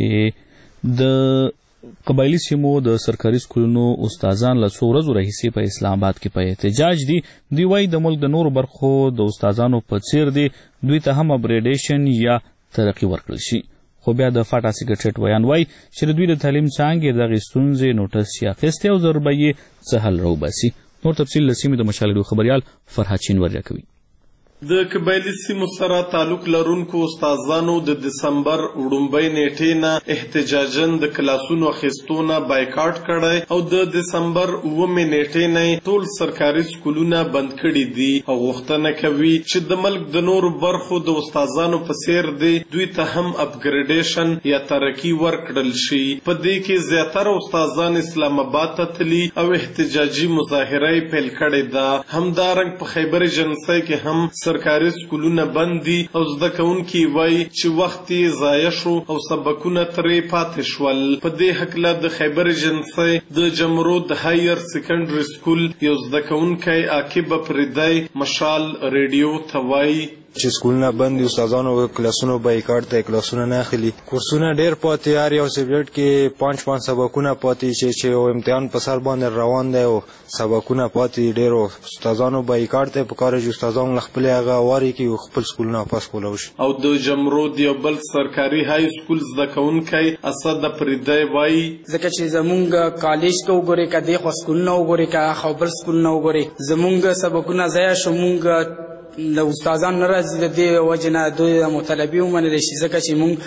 چې د قبایلي سیمو د سرکاري سکولونو استادان له څو ورځو راهیسې په اسلام آباد کې په احتجاج دي. دوی وایي د ملک د نورو برخو د استادانو په څیر دي دوی ته هم اپګریډیشن یا ترقي ورکړل شي. خو بیا د فاټا سیکرټریټ ویان وایي چې د دوی د تعلیم څانګې دغې ستونزې نوټس یې اخیستی او ژر به یې څه حل راوباسي. نور تفصیل له سیمې د مشال ریډیو خبریال فرهاد شینواری راکوي. د قبایلي سیمو سره تعلق لرونکو استادانو د دسمبر وړومبۍ نیټې نه احتجاجن د کلاسونو اخیستو نه بایکاټ کړی او د دسمبر اوومې نیټې نه ټول سرکاري سکولونه بند کړي دي او غوښتنه کوي چې د ملک د نورو برخو د استادانو په څیر دی دوی ته هم اپګریډیشن یا ترقي ورکړل شي. په دې کې زیاتره استادان اسلام آباد ته تللي او احتجاجي مظاهره یې پیل کړې ده. همدارنګ په خیبر ایجنسۍ کې هم سرکاري سکولونه بند دي او زده کوونکي وایي چې وخت یې ضایع شو او سبقونه ترې پاتې شول. په دې هکله د خیبر ایجنسۍ د جمرود هایر سیکنډري سکول یو زده کوونکی عاقب افریدی مشال ریډیو ته وایي چې سکولونه بند دي استادانو کلاسونو بایکاټ ته کلاسونه نه اخلي کورسونه ډېر پاتې هر یو سبجیکټ کې پانچ پانچ سبقونه پاتې چې چې امتحان په سر باندې روان دی او سبقونه پاتې ډېر استادانو بایکاټ ته پکار چې استادان خپلې هغه واري کې خپل سکولونه واپس کولی شي. او د جمرود یو بل سرکاري های سکول زده کوونکی اسد افریدی وایي ځکه چې زمونږ کالج ته وګورئ که دې خوا سکولونه وګورئ که خو بل سکولونه وګورئ زمونږ سبقونه ضایع شو. مونږ له استادان نه راځي د دې وجې نه دوی مطالبې ومنلی شي ځکه چې مونږ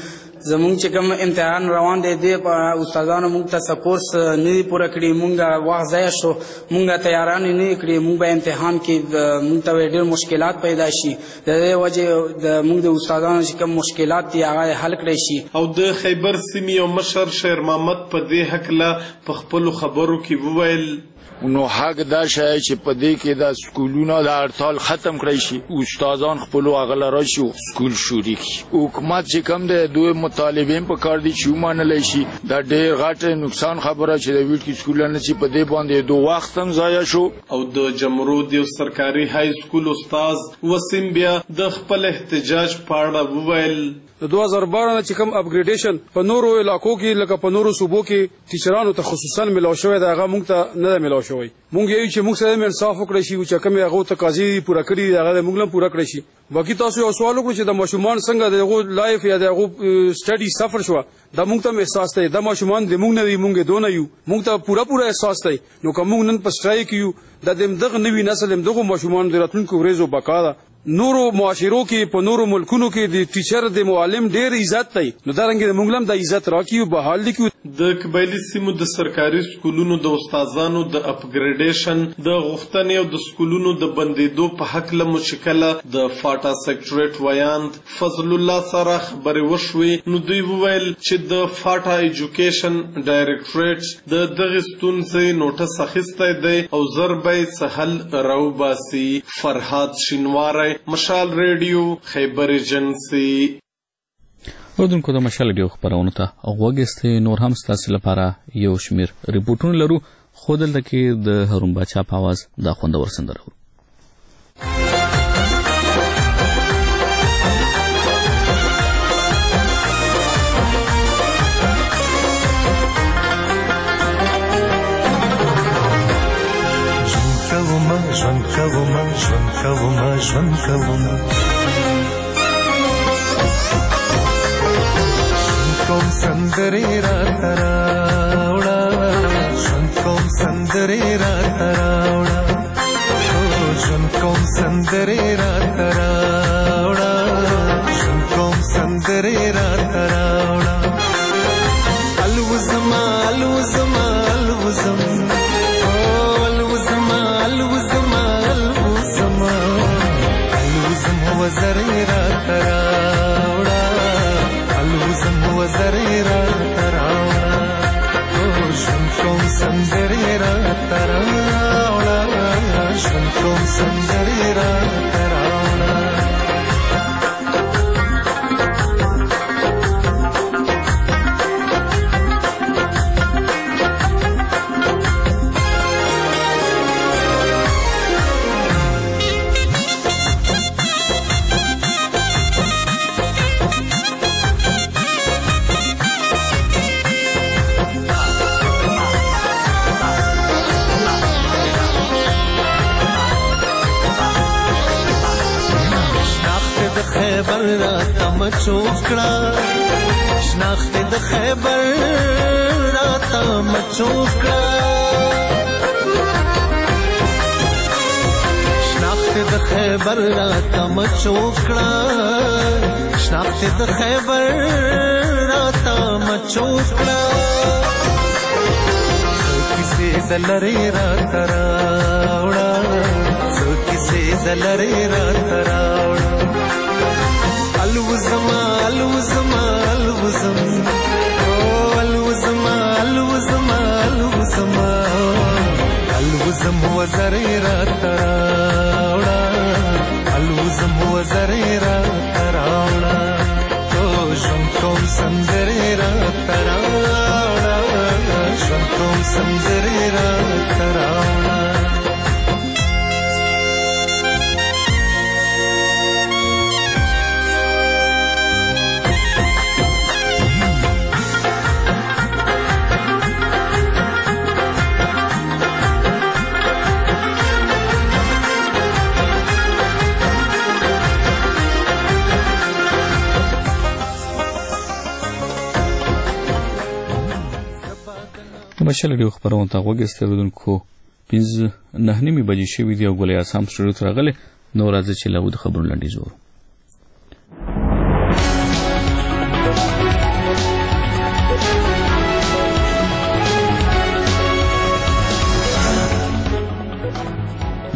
زمونږ چې کوم امتحان روان دی دی استادانو موږ ته سپورټس نه دي پوره کړي موږ وخت ضایع شو موږ تیارانې نه کړي موږ به امتحان کې موږ ته ډېر مشکلات پیدا شي د دې وجې د موږ د استادانو چې کوم مشکلات دي هغه حل کړی شي. او د خیبر سیمې یو مشر شیر محمد په دې هکله په خپلو خبرو کې وویل نو حق دا شای چې په دې کې د سکولونو د هړتال ختم کړی شي استادان خپل غل راشي سکول شروع کړي حکومت چې کوم د دوی مطالبین په کار دي چې ومنل شي دا ډېر غټ نقصان خبره چې د ویټ کې سکولونه چې په دې باندې دوه وخت هم ضایع شو. او د جمرود یو سرکاري های سکول استاد وسیم بیا د خپل احتجاج په اړه وویل د دوه هزار بارہ نه چې کوم اپګریډیشن په نورو علاقو کې لکه په نورو صوبو کې ټیچرانو ته خصوصا ملاو شوی دا هغه موږ ته نه ملاو شوی موږ یو چې موږ سره انصاف وکړی شي چې کوم هغه تقاضي پوره کړی هغه موږ هم پوره کړی شي. باقي تاسو یو سوال وکړئ چې د ماشومان څنګه دغه لایف یا دغه سټډي سفر شو دا موږ ته احساس دی د ماشومان د موږ نه وی موږ دونه یو موږ ته پوره پوره احساس دی نو کوم موږ نن په سټرایک یو د دغه نوی نسل دغه ماشومان د راتلونکو ورځو بقا ده. نورو معاشرو کې په نورو ملکونو کې د ټیچر د معلم ډېر عزت دی نو دا رنګ د موږ هم د عزت راکیو به حال دي کې د قبایلی سیمو د سرکاري سکولونو د استادانو د اپګریډیشن د غوښتنې او د سکولونو د بندیدو په حق له مشکله د فاټا سیکټریټ ویاند فضل الله سره خبرې وشوې نو دوی وویل چې د فاټا ایجوکیشن ډایرکټریټ د دغه ستونزې نوټس اخیستی دی او زر به سهل راوباسي. فرهاد شینواری مشال ریډیو خیبر ایجنسی. اردوونکو د مشال ریډیو خبرونو ته غوږ نور هم ستاسو لپاره یو شمیر ریپورټونه لرو خو دلته کې د هارون باچا په اواز دا خوندور سندره ژوند کومه ژوند کومه ژوند کومه کوم سندرې راته راوړه ژوند کوم سندرې راته راوړه ژوند کوم سندرې راته راوړه ژوند کوم سندرې راته راوړه الوزما الوزما الوزم وزرې راته راوړه الوزم وزرې راته راوړه ژوند کوم سندرې راته راوړه ژوند کوم سندرې راته راوړه. خیبر راته مچوکړه شناخت د خیبر راته مچوکړه شناخت د خیبر راته مچوکړه شناخت د خیبر راته مچوکړه کیسې د لرې راته راوړه کیسې د لرې راته راوړه الوزما الوزما الوزم الوزما الوزما الوزما الوزم وزرې راته راوړه الوزم وزرې راته راوړه ژوند کوم سندرې راته راوړه ژوند کوم سندرې راته راوړه. مشال ریډیو خبرونه ته غوږ ایستی اورېدونکو پنځه نهه نیمې بجې شوي دي او ګل اعصام سټوډیو ته راغلی نو راځئ چې له د خبرونو لنډیز وورو.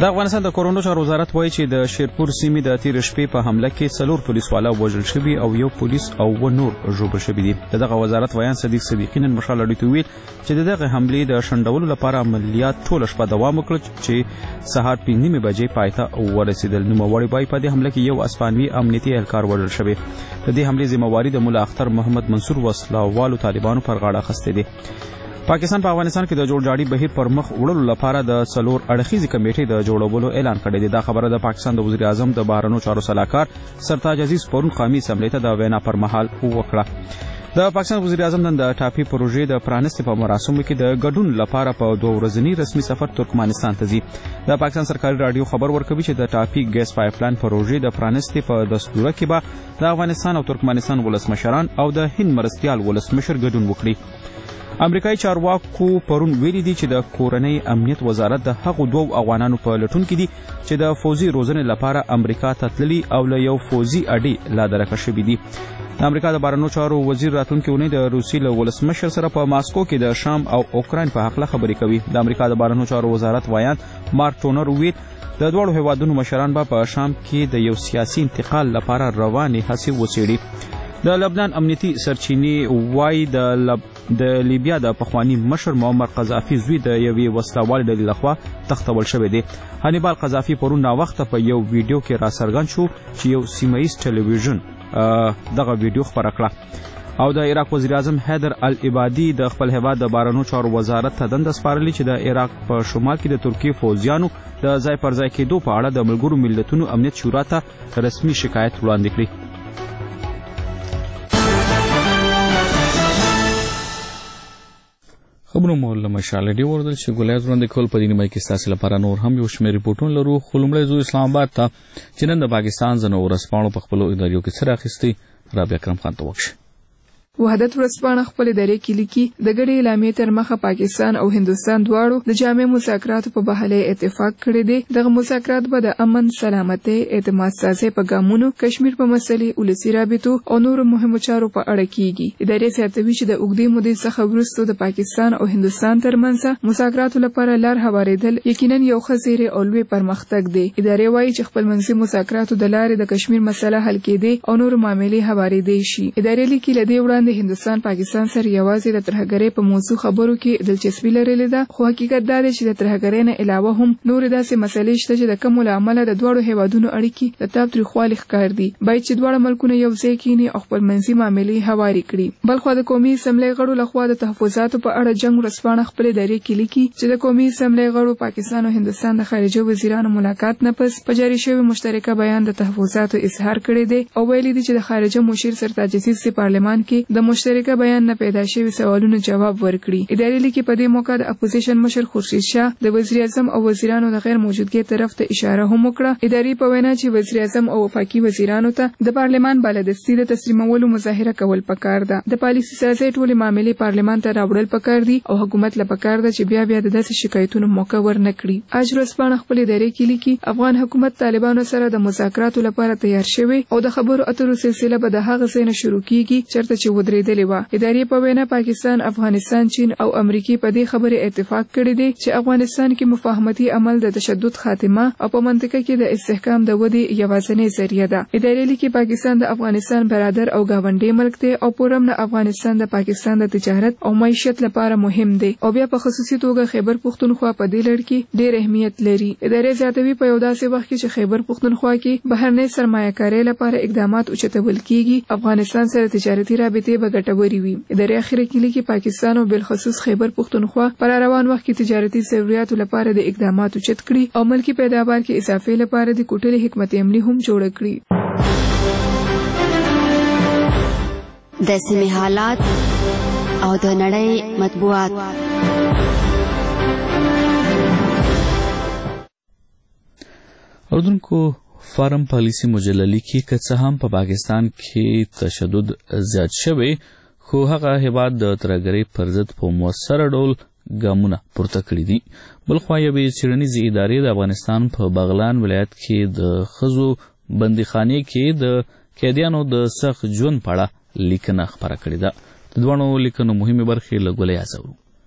د افغانستان د کورونو چارو وزارت وایي چې د شیرپور سیمې د تیر شپې په حمله کې څلور پولیس والا وژل شوي او یو پولیس او و نور ژوبل شوي دي. دغه وزارت ویان صدیق صدیقی نن مشال اړیو ته ویل چې دغه حملې د شنډولو لپاره عملیات ټوله شپه دوام وکړ چې سهار پنځه نیمې بجې پای ته ورسېدل. نوموړي وایي په دې حمله کې یو اسپانوي امنیتي اهلکار وژل شوی. د دې حملې ذمہواري د مولا اختر محمد منصور وسلهوالو طالبانو پر غاړه اخیستې دي. پاکستان په افغانستان کې د جوړجاړي بهیر پر مخ وړلو لپاره د څلور اړخیزې کمیټې د جوړولو اعلان کړی دی. دا خبره د پاکستان د وزیر اعظم د بهرنیو چارو سلاکار سرتاج عزیز پرون قومي اسمبلی ته د وینا پر مهال وکړه. د پاکستان وزیر اعظم نن د ټاپي پروژې د پرانستې په مراسمو کې د ګډون لپاره په دوه ورځني رسمي سفر ترکمنستان ته ځي. د پاکستان سرکاري رادیو خبر ورکوي چې د ټاپي ګیس پایپلاین پروژې د پرانستې په دستوره کې به د افغانستان او ترکمنستان ولسمشران او د هند مرستیال ولسمشر ګډون وکړي. امریکایي چارواکو پرون ویلي دي چې د کورنۍ امنیت وزارت د هغو دوو افغانانو په لټون کې دي چې د فوزي روزنې لپاره امریکا ته تللي او له یو فوزي اډې لادرکه شوي دي. د امریکا د بهرنیو چارو وزیر راتلونکي اونۍ د روسیې له ولسمشر سره په ماسکو کې د شام او اوکراین په هکله خبرې کوي. د امریکا د بهرنیو چارو وزارت ویان مارک ټونر ویل د دواړو هیوادونو مشران به په شام کې د یو سیاسي انتقال لپاره روانې هڅې وڅېړي. د لبنان امنیتي سرچینې وایي د لب د لیبیا د پخوانی مشر معمر قذافي زوی د یوې وسلهوالې ډلې لخوا تښتول شوی دی. هانیبال قذافي پرون ناوخته په یو ویډیو کې راڅرګند شو چې یو سیمه ییز ټلویزیون دغه ویډیو خپره کړه او د عراق وزیر اعظم حیدر العبادي د خپل هیواد د بهرنیو چارو وزارت ته دنده سپارلې چې د عراق په شمال کې د ترکیې فوجیانو د ځای پر ځای کېدو په اړه د ملګرو ملتونو امنیت شورا ته رسمي شکایت وړاندې کړي. خبرو مو له مشال ډي وردل چې ګولایز وړاندې کول په دې نیمه کې ستاسو لپاره نور هم یو شمېر ریپورټونه لرو. خو لومړی ځو اسلام آباد ته چې نن د پاکستان ځینو ورځپاڼو په خپلو اداریو کې څه راخیستي. رابعه اکرم خان ته وکړي. وحدت ورځپاڼه خپل ادارې کې لیکي د ګډې اعلامیې تر مخه پاکستان او هندوستان دواړو د جامع مذاکراتو په بهله اتفاق کړی دی. دغه مذاکرات به د امن، سلامتۍ، اعتماد سازۍ په ګامونو، کشمیر په مسلې، ولسي رابطو او نورو مهمو چارو په اړه کیږي. ادارې زیاتوي چې د اوږدې مودې څخه وروسته د پاکستان او هندوستان ترمنځ مذاکراتو لپاره لار هوارېدل یقینا یو ښه زیری او لوی پرمختګ دی. ادارې وایي چې خپلمنځي مذاکراتو د لارې د کشمیر مسله حل کېدی او نورو معاملې هوارېدی شي. ادارې لیکي له دې وړاندې هندوستان پاکستان سره یوازې د ترهګرۍ په موضوع خبرو کې دلچسپي لرلې ده، خو حقیقت دا دی چې د ترهګرۍ نه علاوه هم نورې داسې مسلې شته چې د کومو له امله د دواړو هیوادونو اړیکې د تاوتریخوالي ښکار دي. باید چې دواړه ملکونه یو ځای کینی او خپلمنځي معاملې هوارې کړي. بلخوا د قومي اسمبلۍ غړو لخوا د تحفظاتو په اړه جنګ ورځپاڼه خپل ادارې کې لیکي چې د قومي اسمبلۍ غړو پاکستان او هندوستان د خارجه وزیرانو ملاقات نه پس په جاري شوی مشترکه بیان د تحفظاتو اظهار کړی دی او ویلي دي چې د خارجه مشیر سرتاج عزیز په پارلمان کې د مشترکه بیان نه پیدا شوی سوالونو جواب ورکړي. ادارې لیکي په دې موقع د اپوزیشن مشر خورشید شاه د وزیر اعظم او وزیرانو د غیر موجودګۍ طرف ته اشاره هم وکړه. ادارې په وینا چې وزیر اعظم او وفاقي وزیرانو ته د پارلمان بالادستي د تسلیمولو مظاهره کول پکار ده. د پالیسي سازۍ ټولې معاملې پارلمان ته راوړل پکار دي او حکومت له پکار ده چې بیا بیا د داسې شکایتونو موقع ورنکړي. اج ورځپاڼه خپل ادارې کې لیکي افغان حکومت طالبانو سره د مذاکراتو لپاره تیار شوی او د خبرو اترو سلسله به د هغه ځای نه شروع کیږي چېرته چې ودرېدلې وه. ادارې په وینا پاکستان، افغانستان، چین او امریکا په دې خبره اتفاق کړی دی چې افغانستان کې مفاهمتي عمل د تشدد خاتمه او په منطقه کې د استحکام د ودې یوازینی ذریعہ ده. ادارې لیکي پاکستان د افغانستان برادر او گاونډي ملک دی او پورم نه افغانستان د پاکستان د تجارت او معیشت لپاره مهم دی او بیا په خصوصي توګه خیبر پختونخوا په دې لړ کې ډېر اهمیت لري. ادارې زیاتوي په یو داسې وخت کې چې خیبر پختونخوا کې بهرنۍ سرمایه‌کارۍ لپاره اقدامات اوچتول کیږي افغانستان سره تجارتي رابطې به ګټورې وي. ادارې اخر کې لیکي پاکستان او بالخصوص خیبر پختونخوا پر روان وخت کې تجارتي ضرورتو لپاره د اقداماتو اوچت کړي او ملکی پیداوار کې اضافه لپاره د کوټلې حکمت عملی هم جوړ کړي. د سیمې حالات او د نړۍ مطبوعات. اردوونکو فارم پالیسی مجله لیکي که څه هم په پاکستان کې تشدد زیات شوی خو هغه هیواد د ترهګرۍ پر ضد په مؤثره ډول ګامونه پورته کړي دي. بلخوا یوې څېړنیزې ادارې د افغانستان په بغلان ولایت کې د ښځو بندیخانې کې د قیدیانو د سخت ژوند په اړه لیکنه خپره کړې ده. د دواړو لیکنو مهمې برخې له ګولۍ اورو.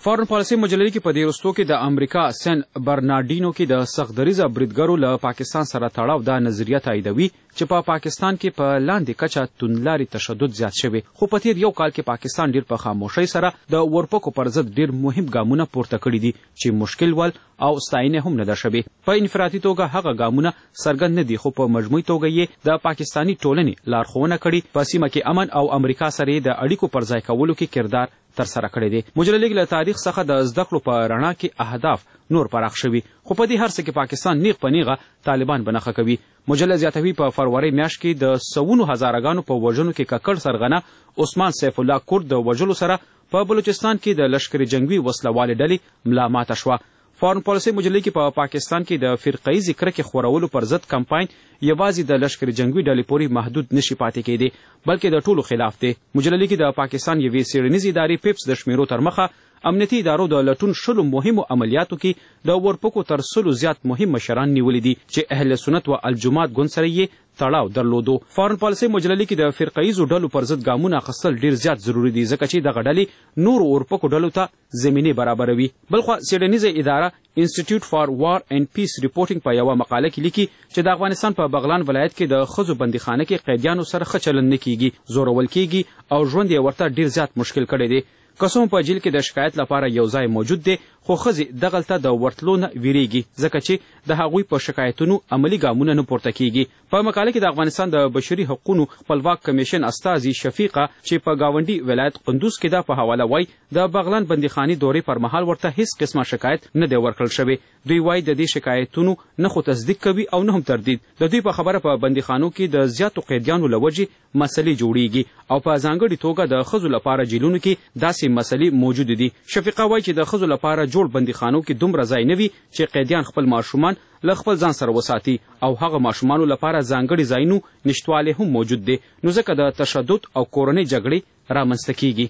فارن پالیسي مجلې کې په دې وروستو کې د امریکا سن برنارډینو کې د سختدریزه بریدګرو له پاکستان سره تړاو دا نظریه تاییدوي چې په پا پاکستان کې په لاندې کچه توندلاري تشدد زیات شوی خو په تیر یو کال کې پاکستان ډیر په خاموشۍ سره د ورپکو پر ضد ډیر مهم ګامونه پورته کړي دي چې مشکل ول او ستاینه هم نه ده شوی په انفرادي توګه هغه ګامونه څرګند نه دي خو په مجموعي توګه یې د پاکستانی ټولنې لارښوونه کړې په سیمه کې امن او امریکا سره د اړیکو پر ځای کولو کې کردار تر سره کړی دی. مجلې له تاریخ څخه د زده کړو په رڼا کې اهداف نور پراخ شوي خو په دې هر څه کې پاکستان نیغ په نیغه طالبان بنخښه کوي. مجلې زیاتوي په فروری میاشت کې د سوونو هزارګانو په وژنو کې ککړ سرغنه عثمان سیف الله کورد د وژلو سره په بلوچستان کې د لشکري جنگي وسلوالې ډلې ملا ماته شوه. فارن پالیسي مجلې کې په پا پاکستان کې د فرقه‌ایز کرکې خورولو پر ضد کمپاین یوازې د لشکري جنگي ډلې پورې محدود نشي پاتې کېدی بلکې د ټولو خلاف دی. مجلې کې د پاکستان یوې څېړنیزې ادارې پیپس د شمیرو تر مخه امنیتي ادارو د لټون شلو مهمو عملیاتو کې د ورپکو تر سلو زیات مهم مشران نیولي دي چې اهل سنت و الجماعت ګوند سره یې تړاو درلودو. فارن پالیسي مجلې کې د فرقه‌ایزو ډلو پر ضد ګامونه اخیستل ډیر زیات ضروري دي ځکه چې دغه ډلې نورو ورپکو ډلو ته زمینه برابروي. بلخو څېړنیزه اداره انسټیټیوټ فار وار اینڈ پیس ریپورټینګ په یوه مقاله کې لیکي چې د افغانستان په بغلان ولایت کې د ښځو بندیخانه کې قیدیانو سره ښه چلند نه کیږي زورول کیږي او ژوند یې ورته ډیر زیات مشکل کړی دی. قسم په جیل کې د شکایت لپاره یو ځای موجود دی خو ښځې دغلته د ورتلو نه ویریږي ځکه چې د هغوی په شکایتونو عملي ګامونه نه پورته کیږي. په مقاله کې د افغانستان د بشري حقوقو خپلواک کمیشن استازي شفیقه چې په گاونډي ولایت قندوز کې د په حواله وای د بغلان بندیخانې دورې پر مهال ورته هیڅ قسمه شکایت نه دی ورکړل شوی. دوی وای د دې شکایتونو نه خو تصدیق کوي او نه هم تردید. د دوی په خبره په بندیخانو کې د زیاتو قیدیانو له وجې مسلې جوړیږي او په ځانګړې توګه د ښځو لپاره جیلونو کې داسې مسلې موجود دي. شفیقه وای چې د ښځو لپاره جوړ بندیخانو کې دومره ځای نه وي چې قیدیان خپل ماشومان له خپل ځان سره وساتي او هغه ماشومانو لپاره ځانګړي ځایونو نشتوالی هم موجود دی نو ځکه د تشدد او کورنۍ جګړې رامنځته کیږي.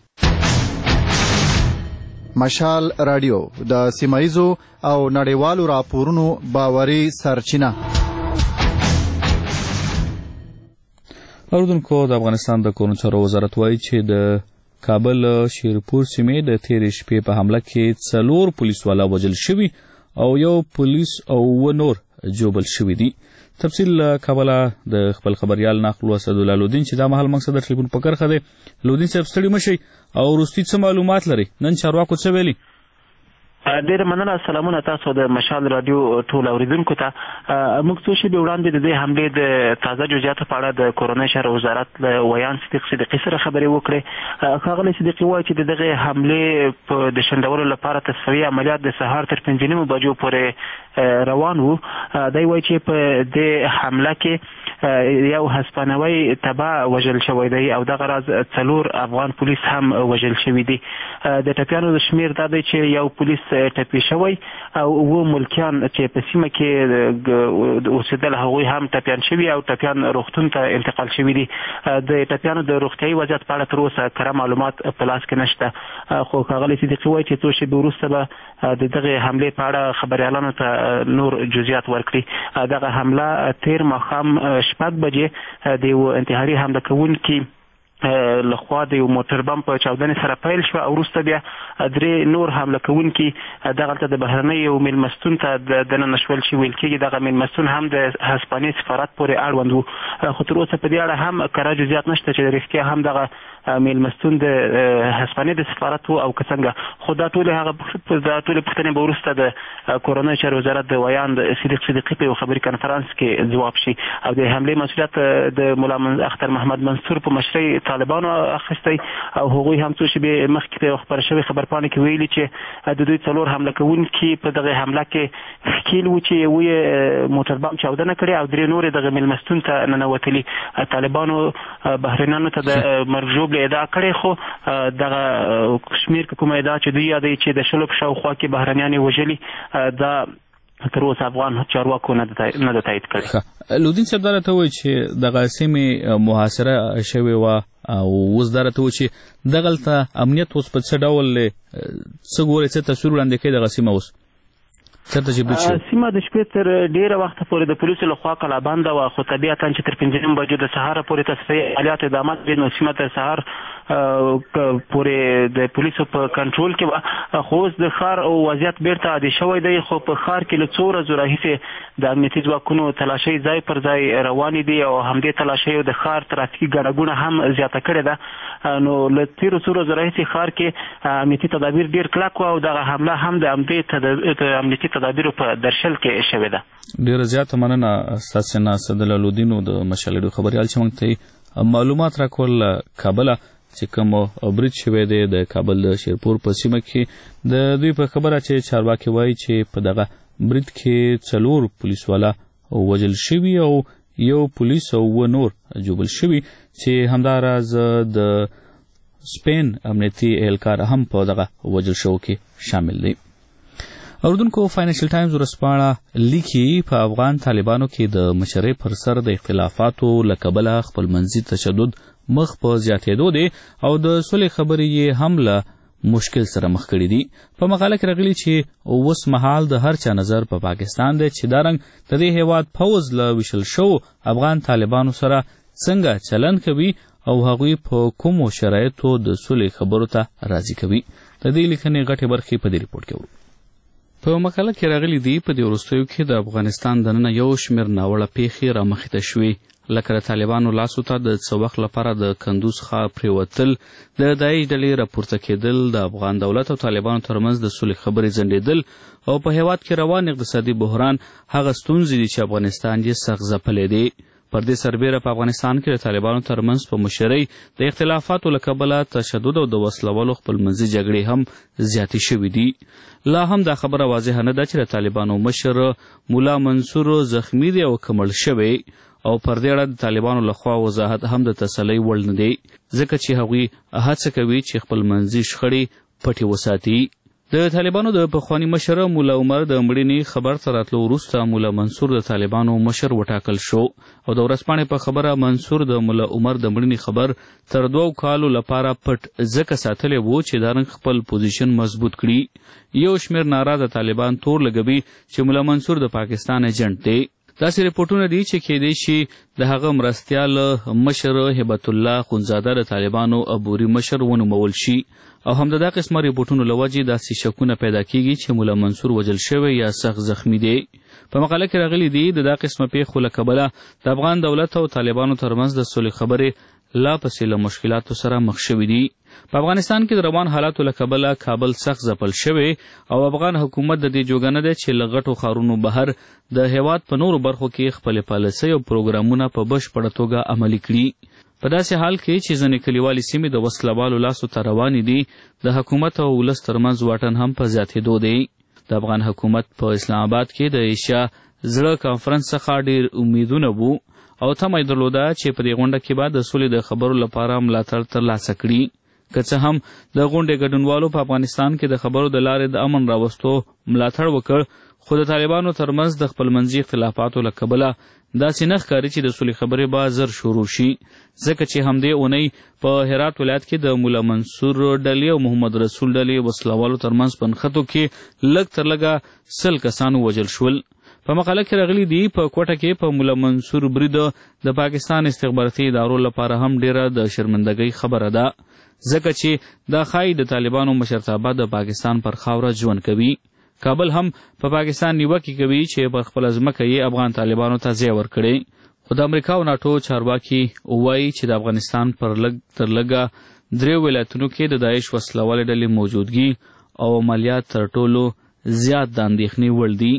مشال رادیو د سیمایزو او نړیوالو راپورونو باوري سرچینه. اوردونکو د افغانستان د کورنیو چارو وزارت وایي چې د کابل شیرپور سیمې د تیرې شپې په حمله کې څلور پولیسوالا وژل شوي او یو پولیس او اووه نور ژوبل شوي دي. تفصیل له کابله د خپل خبریال ناخلو اسدالله لودین چې دا مهال موږ سره د ټلیفون په کرښه دی. لودین صاحب ستړي مه شئ او وروستي څه معلومات لرئ نن چارواکو څه ویلي؟ ډېر مننه. سلامونه تاسو د مشال رادیو ټول اوریدونکو ته. موږ څو شېبې وړاندې د دې حملې د تازه جزئیاتو په اړه د کورنۍ چارو وزارت له ویان صدیق صدیقي سره خبرې وکړې. ښاغلی صدیقي وایي چې د دغې حملې په د شنډولو لپاره تصفیې عملیات د سهار تر پنځه نیمو بجو پورې روان وو. دی وایي چې په دې حمله کې یو هسپانوی تباه وژل شوی دی او دغه راز څلور افغان پولیس هم وژل شوي دي. د ټپیانو د شمېر دا دی چې یو پولیس ټپي شوی او اووه ملکیان چې په سیمه کې اوسېدل هغوی هم ټپیان شوي او ټپیان روغتون ته انتقال شوي دي. د ټپیانو د روغتیایي وضعیت په اړه تر اوسه کره معلومات په لاس کې نشته خو ښاغلی صدیقي وایي چې څو شېبې وروسته به د دغې حملې په اړه خبریالانو ته نور جزئیات ورکړي. دغه حمله تیر ماښام شپږ بجې د یو انتحاري حمله کوونکي لخوا د یو موټر بم په چاودنې سره پیل شوه او وروسته بیا درې نور حمله کوونکي دغلته د بهرنۍ یو میلمستون ته دننه شول چې ویل کېږي دغه میلمستون هم د هسپانیې سفارت پورې اړوند وو خو تر اوسه په دې اړه هم کره جزئیات نشته چې رښتیا هم دغه میلمستون د هسپانیې د سفارت وو او که څنګه. خو دا ټولې هغه دا ټولې پوښتنې به وروسته د کورنۍ چارو وزارت د ویان د صدیق صدیقي په یو خبري کنفرانس کې ځواب شي او د حملې مسؤلیت د ملا اختر محمد منصور په مشرۍ طالبانو اخیستی او هغوی هم څو شېبې مخکې په خپره شوې خبرپاڼې کې ویلي چې د دوی څلور حمله کوونکي په دغه حمله کې ښکیل وو چې یو یې موټر بم چاودنه کړې او درې نور یې دغه میلمستون ته ننوتلي. طالبانو بهرنیانو ته د مرګ ژوبلې ادعا کړې خو دغه شمېر که کومه ادعا چې دوی یادوي چې د شلو په شاوخوا کې بهرنیان یې وژلي دا تر اوسه افغان چارواکو نه ده تایید کړی. لودین صاحب دا راته وایي چې دغه سیمې محاصره شوې وه او اوس دا راته وایي چې دغلته امنیت اوس په څه ډول څه ګورې څه تصویر وړاندې کوي دغه سیمه اوس چېرته چې برید شوې؟ سیمه د شپې تر ډېره وخته پورې د پولیسو لخوا کلابنده وه خو طبیعتا چې تر پنځه نیمو بجو د سهاره پورې تصفیې عملیات ادامه لري نو سیمه تر سهار پورې د پولیسو په کنټرول کې خو اوس د ښار وضعیت بیرته عادي شوی دی، خو په ښار کې له څو ورځو راهیسې د امنیتي ځواکونو تلاشۍ ځای پر ځای روانې دي او همدې تلاشیو د ښار ترافیکي ګڼه ګوڼه هم زیاته کړې ده. نو له تېرو څو ورځو راهیسې ښار کې امنیتي تدابیر ډېر کلک وو او دغه حمله هم د همدې امنیتي تدابیرو په درشل کې شوې ده. ډېره زیاته مننه ستاسې نه اسدالله لودین د مشال ریډیو خبریال چې موږ ته معلومات راکول کابله چې کوم برید شوی دی د کابل د شیرپور په سیمه کې. د دوی په خبره چې چارواکي وایي چې په دغه برید کې څلور پولیسوالا وژل شوي او یو پولیس او اووه نور ژوبل شوي چې همداراز د سپین امنیتي اهلکار هم په دغه وژل شوو کې شامل دی. اردوونکو فاینانشل ټایمز ورځپاڼه لیکي په افغان طالبانو کې د مشرۍ پر سر د اختلافاتو له کبله خپلمنځي تشدد مخ په زیاتېدو دی او د صلح خبرې یې هم له مشکل سره مخ کړي دي. په مقاله کې راغلي چې اوس مهال د هر چا نظر په پا پاکستان دی چې دا رنګ د دې هیواد پوځ له ویشل شوو افغان طالبانو سره څنګه چلند کوي او هغوی په کومو شرایطو د صلح خبرو ته راضي کوي. د دې لیکنې غټې برخې په دې ریپورټ کې ورو. په مقاله کې راغلي دي په دې وروستیو کې د افغانستان دننه یو شمېر ناوړه پیښې رامخې ته شوې، لکه د طالبانو لاسو ته د څه وخت لپاره د کندوز څخه پرېوتل، د داعش ډلې راپورته کېدل، د افغان دولت او طالبانو ترمنځ د صلح خبرې ځنډېدل او په هېواد کې روان اقتصادي بحران هغه ستونزې دي چې افغانستان یې سخت ځپلی دی. پر دې سربیره په افغانستان کې د طالبانو ترمنځ په مشرۍ د اختلافاتو له کبله تشدد او د وسلوالو خپلمنځي جګړې هم زیاتې شوي دي. لا هم دا خبره واضحه نه ده چې د طالبانو مشر مولا منصور زخمی دی او کمړ شوی او پر دې اړه د طالبانو لخوا وضاحت هم د تسلۍ وړ نه دی، ځکه چې هغوی هڅه کوي چې خپلمنځي شخړې پټې وساتي. د طالبانو د پخواني مشر مولا عمر د مړینې خبر ته راتلو وروسته مولا منصور د طالبانو مشر وټاکل شو او د ورځپاڼې په خبره منصور د مولا عمر د مړینې خبر تر دوو کالو لپاره پټ ځکه ساتلی و چې دا رنګ خپل پوزیشن مضبوط کړي. یو شمېر ناراضه طالبان تور لګوي چې مولا منصور د پاکستان ایجنټ دی. داسې رپورټونه دي چې کېدای شي د هغه مرستیال مشر هبت الله خونزاده د طالبانو عبوري مشر ونومول شي او هم د دا قسمه رپورټونو له وجې داسې شکونه پیدا کیږي چې مولا منصور وژل شوی یا سخت زخمی دی. په مقاله کې راغلي دي د دا قسمه پیښو له کبله د افغان دولت او طالبانو ترمنځ د صلح خبرې لا پسې له مشکلاتو سره مخ شوي دي. په افغانستان کې د روان حالاتو له کبله کابل سخت ځپل شوی او افغان حکومت د دې جوګه نه دی چې له غټو ښارونو بهر د هېواد په نورو برخو کې خپلې پالیسۍ او پروګرامونه په بشپړه توګه عملي کړي. په داسې حال کې چې ځینې کلیوالي سیمې د وسلوالو لاسو ته روانې دي، د حکومت او ولس ترمنځ واټن هم په زیاتېدو دی. د افغان حکومت په اسلام آباد کې د ایشیا زړه کانفرنس څخه ډېر امیدونه وو او تمه یې درلوده چې په دې غونډه کې به د سولې د خبرو لپاره ملاتړ ترلاسه کړي. که څه هم د غونډې ګډونوالو په افغانستان کې د خبرو د لارې د امن راوستو ملاتړ وکړ، خو د طالبانو ترمنځ د خپلمنځي اختلافاتو له کبله داسې نه ښکاري چې د سولې خبرې به زر شروع شي، ځکه چې همدې اونۍ په هرات ولایت کې د مولا منصور ډلې او محمد رسول ډلې وسلوالو ترمنځ په نښتو کې لږ تر لږه سل کسانو وژل شول. په مقاله کې راغلي دي په کوټه کې په مولا منصور برید د پاکستان استخباراتي ادارو لپاره هم ډیره د شرمندګۍ خبره ده، ځکه چې دا ښایي د طالبانو مشرتابه د پاکستان پر خاوره ژوند کوي. کابل هم په پا پاکستان نیوکې کوي چې په خپله ځمکه یې افغان طالبانو ته ځای ورکړی، خو د امریکا او ناټو چارواکي وایي چې د افغانستان پر لږ تر لږه دریو ولایتونو کې د داعش وسلوالې ډلې موجودګي او عملیات تر ټولو زیات د اندېښنې وړ دي.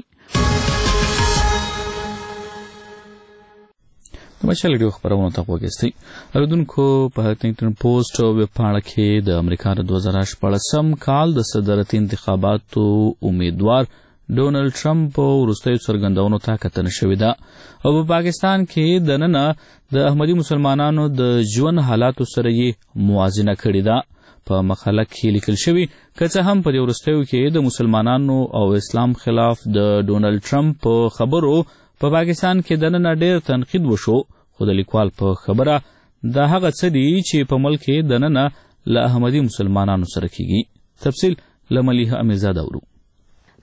د مشال ریډیو خبرونو ته غوږ ایستی. اورېدونکو په هنټینګټن پوسټ ویبپاڼه کې د امریکا د دوه زره شپاړسم کال د صدارتي انتخاباتو امیدوار ډونالډ ټرمپ وروستیو څرګندونو ته کتنه شوې ده او په پاکستان کې دننه د احمدي مسلمانانو د ژوند حالاتو سره یې موازنه کړې ده. په مقاله کې لیکل شوي که څه هم په دې وروستیو کې د مسلمانانو او اسلام خلاف د ډونالډ ټرمپ په خبرو په پاکستان کې دننه ډېر تنقید وشو، خو د لیکوال په خبره دا هغه څه دي چې په ملک کې دننه له احمدي مسلمانانو سره کیږي. تفصیل له ملیحه امیرزاده اورو.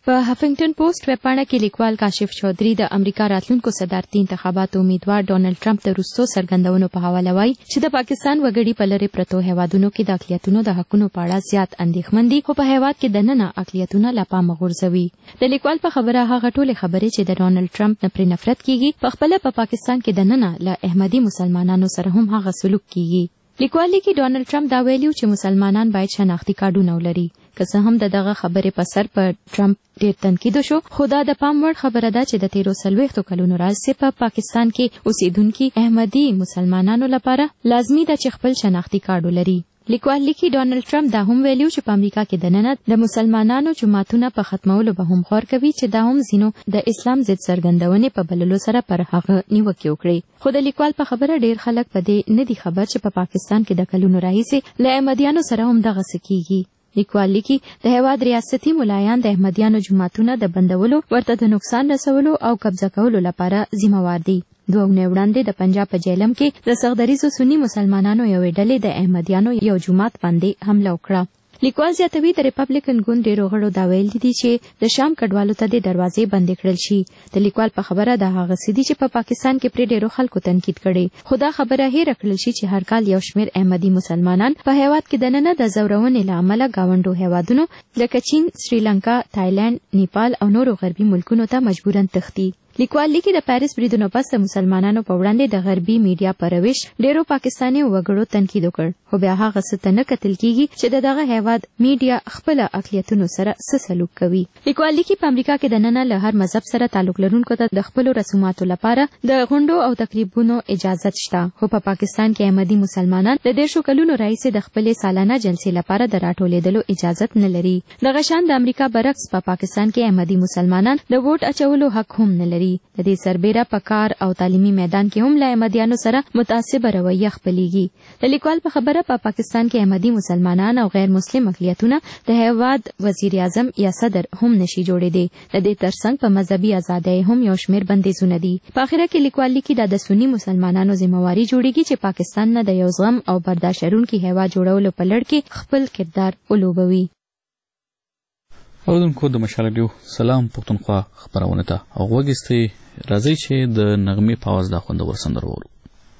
په هفنګټن پوسټ ویبپاڼه کې لیکوال کاشف چودھری د امریکا راتلونکو صدارتي انتخاباتو امیدوار ډونالد ټرمپ د وروستو څرګندونو په حواله وایي چې د پاکستان وګړي په لرې پرتو هیوادونو کې د اقلیتونو د حقونو په اړه زیات اندېښمن دي خو په هیواد کې دننه اقلیتونه له پامه غورځوي. د لیکوال په خبره هغه ټولې خبرې چې د ډونالد ټرمپ نه پرې نفرت کیږي په خپله په پاکستان کې دننه له احمدي مسلمانانو سره هم هغه سلوک کیږي. لیکوال لیکي ډونالد ټرمپ دا ویلي چې مسلمانان باید شناختي کارډونه ولري. که څه هم د دغه خبرې په سر په ټرمپ ډېر تنقید وشو خو دا د پام وړ خبره ده چې د تیرو څلوېښتو کلونو راهیسې په پاکستان کې اوسېدونکي احمدي مسلمانانو لپاره لازمي ده چې خپل شناختي کارډ ولري. لیکوال لیکي ډونالد ټرمپ دا هم ویلي چې په امریکا کې دننه د مسلمانانو جماعتونه په ختمولو به هم غور کوي چې دا هم ځینو د اسلام ضد څرګندونې په بللو سره پر هغه نیوکې وکړي. خو د لیکوال په خبره ډېر خلک په دې نه دي خبر چې په پاکستان کې د کلونو راهیسې له احمدیانو سره هم دغسې کیږي. لیکوال لیکي د هیواد ریاستي ملایان د احمدیانو جماعتونه د بندولو ورته د نقصان رسولو او قبضه کولو لپاره ذمہوار دي. دوه اونۍ وړاندې د پنجاب په جیلم کې د سغدریزو سني مسلمانانو یوې ډلې د احمدیانو یو جومات باندې حمله وکړه. لیکوال زیاتوي د ریپبلیکن ګوند ډېرو غړو دا ویلي دي چې د شام کډوالو ته د دروازې بندې کړل شي. د لیکوال په خبره دا هغه څه دي چې په پاکستان کې پرې ډېرو خلکو تنقید کړي خو دا خبره هېره کړل شي چې هر کال یو شمېر احمدي مسلمانان په هیواد کې دننه د ځورونې له امله ګاونډو هیوادونو لکه چین، سریلانکا، تایلند، نیپال او نورو غربي ملکونو ته مجبوراً تښتي. لیکوال لیکي د پاریس بریدونو پس د مسلمانانو په وړاندې د غربي میډیا په روش ډېرو پاکستاني وګړو تنقید وکړ خو بیا هغه څه ته نه کتل کیږي چې د دغه هیواد میډیا خپل اقلیتونو سره څه سلوک کوي. لیکوال لیکي په امریکا کې دننه له هر مذهب سره تعلق لرونکو ته د خپلو رسوماتو لپاره د غونډو او تقریبونو اجازت شته خو په پاکستان کې احمدي مسلمانان د دېرشو کلونو راهیسې د خپلې سالانه جلسې لپاره د راټولېدلو اجازت نه لري. دغه شان د امریکا برعکس په پاکستان کې احمدي مسلمانان د ووټ اچولو حق هم نه لري. د دې سربیره په کار او تعلیمي میدان کې هم له احمدیانو سره متعصبه رویه خپلیږي. د لیکوال په خبره په پاکستان کې احمدي مسلمانان او غیر مسلم اقلیتونه د هیواد وزیر اعظم یا صدر هم نشي جوړېدی. د دې ترڅنګ په مذهبي ازادۍ هم یو شمېر بندیزونه دي. په اخره کې لیکوال لیکي دا د سني مسلمانانو ذمہواري جوړیږي چې پاکستان نه د یو زغم او برداشت لرونکي هیواد جوړولو په لړ کې خپل کردار ولوبوي. اودونکو د مشال رادیو سلام پښتونخوا خبرونه ته غوږی راځي چې د نغمې په आवाज دا خوندور سندره وورو.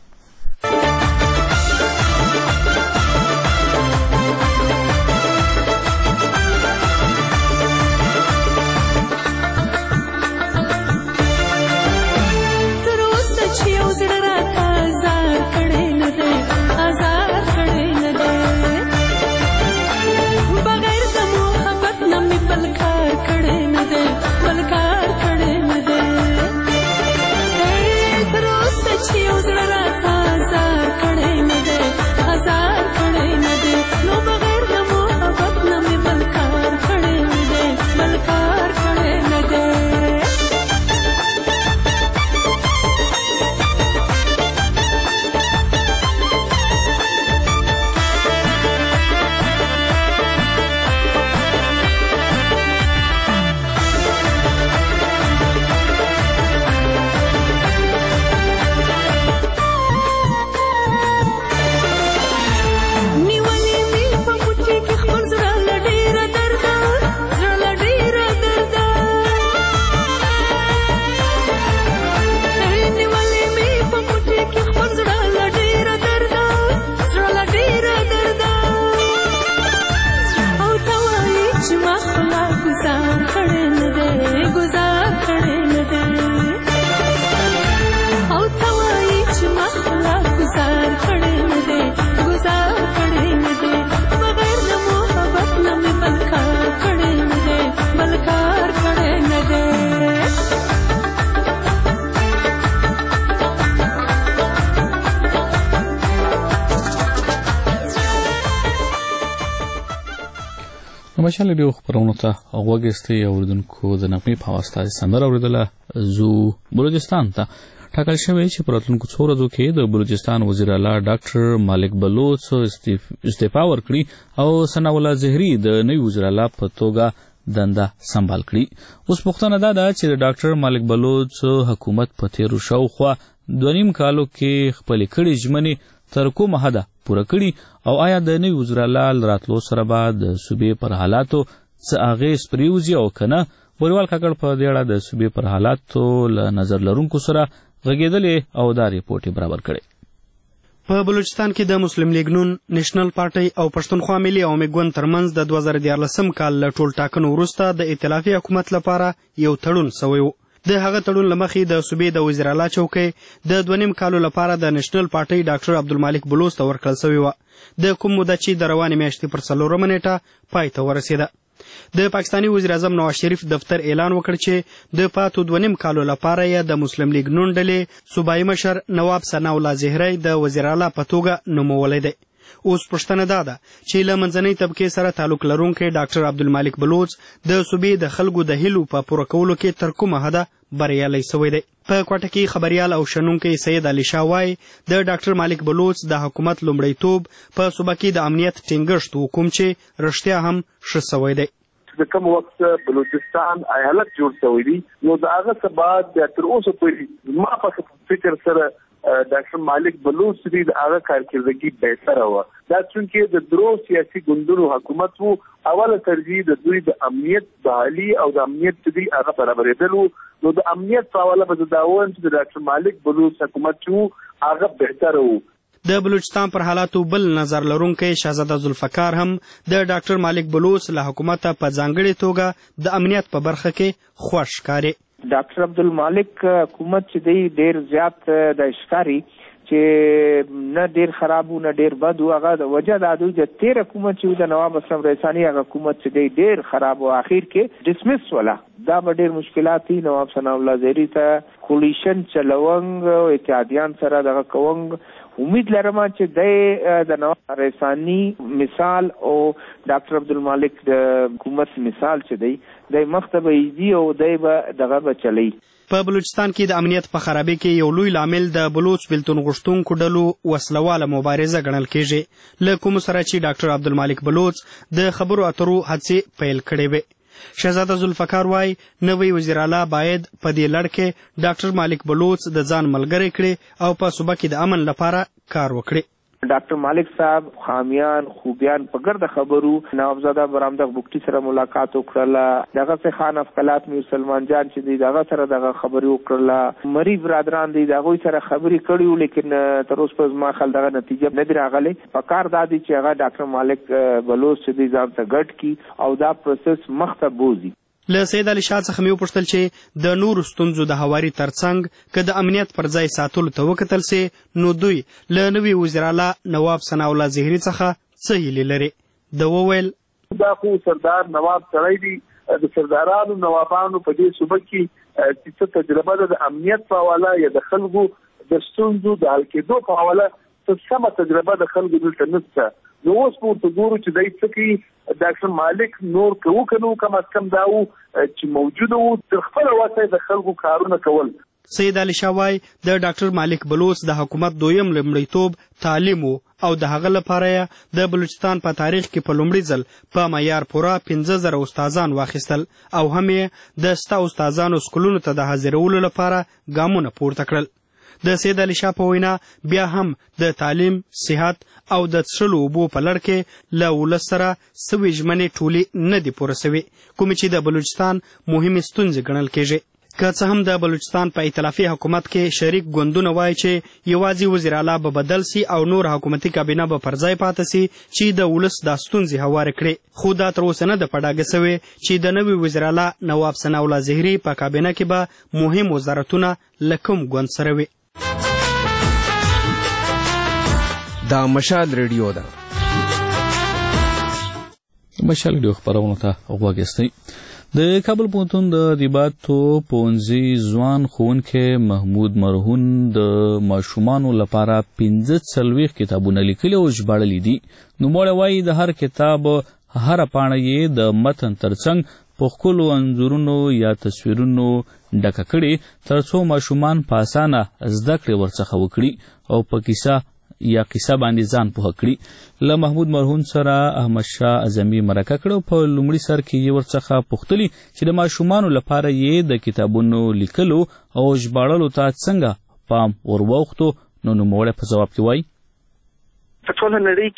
مشال رادیو خبرونه ته غوږی اوریدونکو د نغمې په واسطه سندره اوریدله. زو بلوچستان ته ټاکل شوی چې په راتلونکو څو ورځو کې د بلوچستان وزیر اعلی ډاکټر مالک بلوچ استعفا ورکړي او ثناء الله زهري د نوي وزیر اعلی په توګه دنده سمبال کړي. اوس پوښتنه دا ده چې د ډاکټر مالک بلوچ حکومت په تیرو شاوخوا دوه نیم کالو کې خپلې کړې ژمنې تر کومه حده پوره کړي او آیا د نوي وزیر اعلی راتلو سره به د صوبې پر حالاتو څه اغېز پرېوځي او که نه بوریوال کاکړ په دې اړه د صوبې پر حالاتو له نظر لرونکو سره غږېدلې او دا ریپورټ برابر کړی. په بلوچستان کې د مسلم لیگ نون، نېشنل پارټۍ او پښتونخوا ملي او میګون ترمنځ د دوه زره دیارلسم کال له ټول ټاکنو وروسته د ائتلافي حکومت لپاره یو تړون سوی و. د هغه تړون له مخې د صوبې د وزیر اعلی چوکۍ د دوه نیم کالو لپاره د نېشنل پارټۍ ډاکټر عبدالمالک بلوچ ته ورکړل سوې وه. د کوم موده چې د روانې میاشتې پر څلورمه نیټه پای ته ورسېده. د پاکستاني وزیر اعظم نواز شریف دفتر اعلان وکړ چې د پاتو دوه نیم کالو لپاره یې د مسلم لیگ نون ډلې صوبایي مشر نواب ثناءالله زهري د وزیر اعلی په توګه نومولی دی. اوس پوښتنه دا ده چې له منځنۍ طبقې سره تعلق لرونکی ډاکټر عبدالمالک بلوچ د صوبې د خلکو د هیلو په پوره کولو کې تر کومه حده بریالی سوی دی. په کوټه کې خبریال او شنونکی سید علي شاه وایي د ډاکټر مالک بلوچ د حکومت لومړیتوب په صوبه کې د امنیت ټینګښت و کوم چې رښتیا هم ښه سوی دی. د کوم وخت بلوچستان ایالت جوړ شوی دی نو د هغه څه بعد تر اوسه پورې ما په فکر سره ډاکټر مالک بلوچ دی د هغه کارکردګي بهتره وه. دا چونکې د درو سیاسي ګوندونو حکومت وو، اوله ترجیح د دوی د امنیت بحالي او د امنیت چې دی هغه برابرېدل وو. نو د امنیت په حواله به زه دا وایم چې د ډاکټر مالک بلوچ حکومت چې وو هغه بهتره وو. د بلوچستان پر حالاتو بل نظر لرونکی شهزاده ذوالفقار هم د ډاکټر مالک بلوچ له حکومته په ځانګړې توګه د امنیت په برخه کې خوښ ښکاري. ډاکټر عبدالمالک حکومت چې دی ډېر زیات د ښکاري چې نه ډېر خراب و نه ډېر بد و. هغه د وجه دا دوی د تېر حکومت چې و د نواب اسلم ریساني هغه حکومت چې دی ډېر خراب و، اخر کې ډسمس ولا. دا به ډېر مشکلات دي. نواب ثناءالله زهري ته کولیشن چلونګ او اتحادیان سره دغه کوونګ امید لرم چې دی د نواب ریساني مثال او ډاکټر عبدالمالک د حکومت مثال چې دی دی مخته به ایزي او دی به دغه به چلی. په بلوچستان کې د امنیت په خرابۍ کې یو لوی لامل د بلوچ بېلتون غوښتونکو ډلو وسلواله مبارزه ګڼل کېږي، له کومو سره چې ډاکټر عبدالمالک بلوچ د خبرو اترو هڅې پیل کړې وې. شهزاده ذوالفقار وایي نوی وزیر اعلی باید په دې لړ کې ډاکټر مالک بلوچ د ځان ملګری کړي او په صوبه کې د امن لپاره کار وکړي. ډاکټر مالک صاحب خامیان خوبیان په ګرده خبرو نوابزاده برامدغ بوکټي سره ملاقات وکړله. دغه څه خان افقلات میر سلمان جان چې دی دغه سره دغه خبرې وکړله. مری برادران دی دغوی سره خبرې کړي وو، لیکن تر اوسه په زما خیال دغه نتیجه نه دی راغلی. په کار دا دی چې هغه ډاکټر مالک بلوچ چې دی ځان ته ګډ کړي او دا پروسس مخته بوځي. له سید علي شاه څخه مې وپوښتل چې د نورو ستونزو د هواري ترڅنګ که د امنیت پر ځای ساتلو ته وکتل سي نو دوی له نوي وزیر اعلی نواب ثناءالله زهري څخه څه هیلې لري. ده وویل دا خو سردار نواب سړی دی، د سردارانو نوابانو په دې صوبه کې چې څه تجربه ده د امنیت په حواله یا د خلکو د ستونزو د حل کېدو په حواله څه سمه تجربه د خلکو دلته نشته. نو اوس به ورته ګورو چې دی څه کوي. ډاکټر مالک نور کوو که نه کم از کم دا و چې موجوده و تر خپله وسه د خلکو کارونه کول. سید علي شاه وایي د ډاکټر مالک بلوچ د حکومت دویم لومړیتوب تعلیم و او د هغه لپاره یې د بلوچستان په تاریخ کې په لومړي ځل په معیار پوره پنځه زره استادان واخیستل او هم یې د سته استادانو سکولونو ته د حاضرولو لپاره ګامونه پورته کړل. د سید علي شاه په وینا بیا هم د تعلیم، صحت او د څښلو اوبو په لړ کې له ولس سره سوي ژمنې ټولې نه دي پوره سوي، کومې چې د بلوچستان مهمې ستونزې ګڼل کېږي. که څه هم د بلوچستان په ائتلافي حکومت کې شریک ګوندونه وایي چې یوازې وزیر اعلی به بدل سي او نور حکومتي کابینه به پر ځای پاته سي چې د ولس دا ستونزې هوارې کړي. خو دا تر اوسه نه ده په ډاګه سوې چې د نوي وزیر اعلی نواب ثناءالله زهري په کابینه کې به مهم وزارتونه له کوم ګوند سره وي. دا مشال ریډیو ده. مشال ریډیو خبرونه ته غوږ یاستئ. د کابل پوهنتون د ادبیاتو پوهنځي ځوان ښوونکی محمود مرهون د ماشومانو لپاره پنځه څلوېښت کتابونه لیکلي او ژباړلي دي. نوموړی وایي د هر کتاب هره پاڼه یې د متن ترڅنګ په ښکلو انځورونو یا تصویرونو ډکه کړي تر څو ماشومان په اسانه زده کړې ورڅخه وکړي او په کیسه یا قصه باندې ځان پوهه کړي. له محمود مرهون سره احمد شاه اعظمي مرکه کړه. په لومړي سر کې یې ورڅخه پوښتلي چې د ماشومانو لپاره یې د کتابونو لیکلو او ژباړلو ته څنګه پام ور واوښتو. نو نوموړی په ځواب کې وایي په ټول نړۍ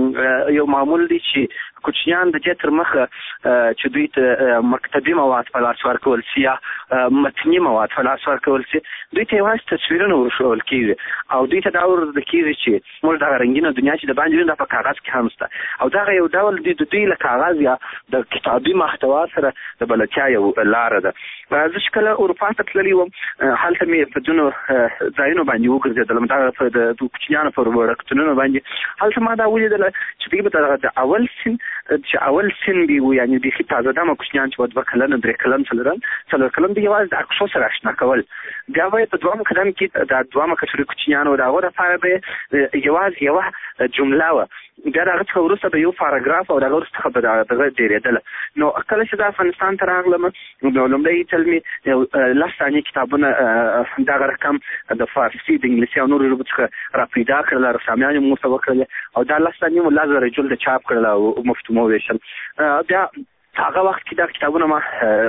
کې یو معمول دی چې کوچنیان د دې تر مخه چې دوی ته مکتبي مواد په لاس ورکول سي یا متني مواد په لاس ورکول سي دوی ته یوازې تصویرونه ورښول کېږي او دوی ته دا ورزده کېږي چې موږ دغه رنګینه دنیا چې د باندې دا په کاغذ کې هم شته او دغه یو ډول د دوی له کاغذ یا د کتابي محتوا سره د بلدتیا یو لاره ده. زه چې کله اروپا ته تللی وم هلته مې په ځینو ځایونو باندې وګرځېدلم دغه د کوچنیانو په وړکتونونو باندې هلته ما دا ولیدله چې دوی به د اول سن چې اول سن دی و یعنی بیخي تازه دمه کوچنیان چې دوه کلن درې کلن څلورن څلور کلن دی یوازې د عکسو سره اشنا کول بیا به په دوهم قدم کې د دوهمه کچوري کوچنیانو د هغو دپاره به یوازې یوه جمله وه بیا د هغه څخه وروسته به یو پاراګراف او د هغه وروسته به دغه ډېرېدله نو کله چې د افغانستان ته راغلم نو لومړی ځل مې یو لس دانې کتابونه دغه رقم د فارسي د انګلیسي او نورو ژبو څخه را پیدا کړل رسامیان یې موږ ته وکړلې او دا لس دانې مو لس زره جلده چاپ کړل او مفتو مو ویشل بیا هغه وخت کې دا کتابونه ما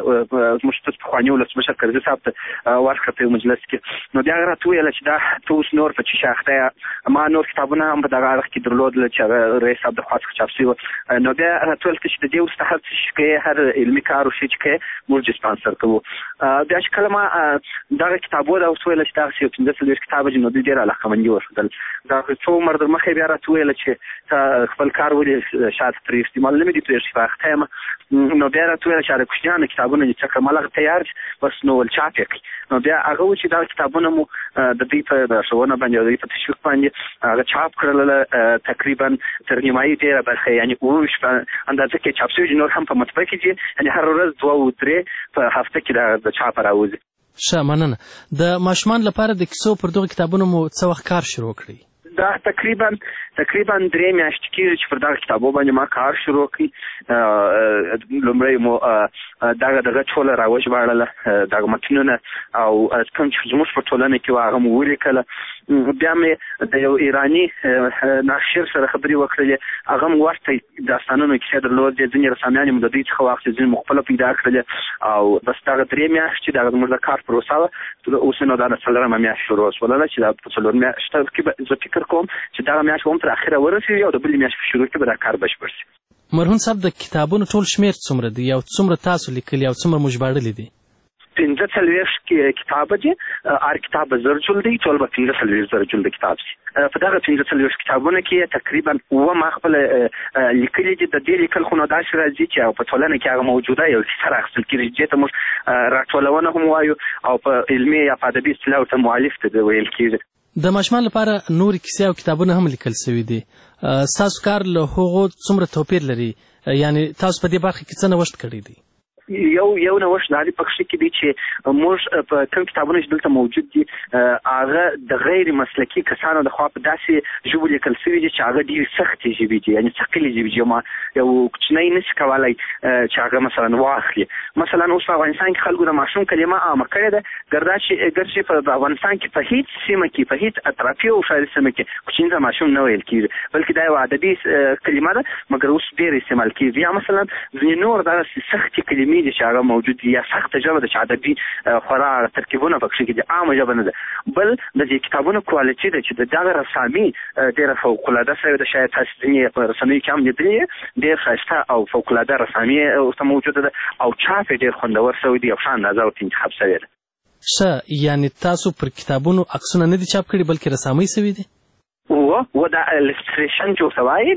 زموږ ستاسو پخواني ولسمشر کرزي صاحب ته ورکړه په یو مجلس کې نو بیا هغه راته وویله چې دا ته اوس نور په څه شي اخته یې ما نور کتابونه هم په دغه اړخ کې درلودله چې هغه رئیس صاحب د خوا څخه چاپ شوي وو نو بیا راته ویل ته چې د دې وروسته هر څه چې کوې هر علمي کار وشي چې کوې موږ یې سپانسر کوو بیا چې کله ما دغه کتابونه راته وویله چې دغسې یو پنځه څلوېښت کتابه دي نو دوی ډېره علاقمندي وښودل دا څو عمر در مخکې بیا راته وویله چې ته خپل کار ولې شاته ترې استعمال نه مې دي پرېږدي په اخته یم نو بیا راته ویله چې د کوچنیانو کتابونه دي څه کړم هغه تیار بس نو ول چاپ یې کړي نو بیا هغه و چې دا کتابونه مو د دوی په ښوونه باندې او د دوی په تشویق باندې هغه چاپ کړل تقریبا تر نیمایي ډېره برخه یعنې اووه ویشت په اندازه کې چاپ شوي دي نور هم په مطبعه کې دي یعنې هره ورځ دوه او درې په هفته کې د چاپه راوځي. ښه مننه د ماشومان لپاره د کیسو پر دغو کتابونو مو څه وخت کار شروع کړی؟ دا تقریبا تقریبا درې میاشتې کېږي چې پر دغه کتابو باندې ما کار شروع کړي لومړی مو دغه دغه ټوله راوژباړله دغه متنونه او کوم چې زموږ په ټولنه کې وو هغه مو ولیکله بیا مې د یو ایراني ناشر سره خبرې وکړلې هغه مو ورته داستانونو کیسې درلودې ځینې رسامیانې مو د دوی څخه واخیستې ځینې مو خپله پیدا کړلې او بس دغه درې میاشتې دغه زموږ د کار پروسه وه اوس نو دا د څلورمه میاشت شروع شوله چې دا په څلور میاشته کې زه فکر کوم چې دغه میاشت به هم تر اخره ورسېږي او د بلې میاشتې په شروع کې به دا کار بشپړ شي. مرهون صاحب د کتابونو ټول شمېر څومره دی او څومره تاسو لیکلي او څومره مو ژباړلي دي؟ پنځه څلوېښت کتابه دي هر کتاب به زر جلده وي ټول به پنځه څلوېښت زره جلده کتاب شي. په دغه پنځه څلوېښت کتابونه کې تقریبا اووه ما خپله لیکلي دي د دې لیکل خو نو داسې راځي چې په ټولنه کې هغه موجوده یو کیسه راخیستل کېږي دې ته موږ راټولونه هم وایو او په علمي یا په ادبي اصطلاح ورته مؤلف ته ویل کېږي. د ماشومان لپاره نورې کیسې او کتابونه هم لیکل سوي دي ستاسو کار له هغو څومره توپیر لري یعنې تاسو په دې برخه کې څه نوښت کړی دی؟ یو یو نوښت دا دی په کښې کې دی چې موږ په کوم کتابونه چې دلته موجود دي هغه د غیر مسلکي کسانو د خوا په داسې ژبو لیکل سوي دي چې هغه ډېرې سختې ژبې دي یعنې ثقیلې ژبې دي یو کوچنی نشي کولی چې هغه مثلا واخلي مثلا اوس په افغانستان کې خلکو د ماشوم کلمه عامه کړې ده ګردا چې ګر چې په افغانستان کې په هېڅ سیمه کې په هېڅ اطرافي او شاعري سیمه کې کوچني ته ماشوم نه ویل کېږي بلکې دا یوه ادبي کلمه ده مګر اوس ډېر استعمال کېږي یا مثلا ځینې نور داسې سختې کلمې دي چې هغه موجود دي یا سخته ژبه ده چې ادبي خورا ترکیبونه په کښې کې دي عامه ژبه نه ده بل د دې کتابونو کوالټي ده چې د دغه رسامي ډېره فوقالعاده سوې ده شاید تاسو ځینې په رسنیو کې هم لیدلي ډېر ښایسته او فوقالعاده رسامي ورته موجوده ده او چاپ یې ډېر خوندور سوی دی او ښه اندازه ورته انتخاب سوې ده. ښه یعنې تاسو پر کتابونو عکسونه نه دي چاپ کړي بلکې رسامۍ سوي دي؟ و و دا الستریشن چې ورته وایي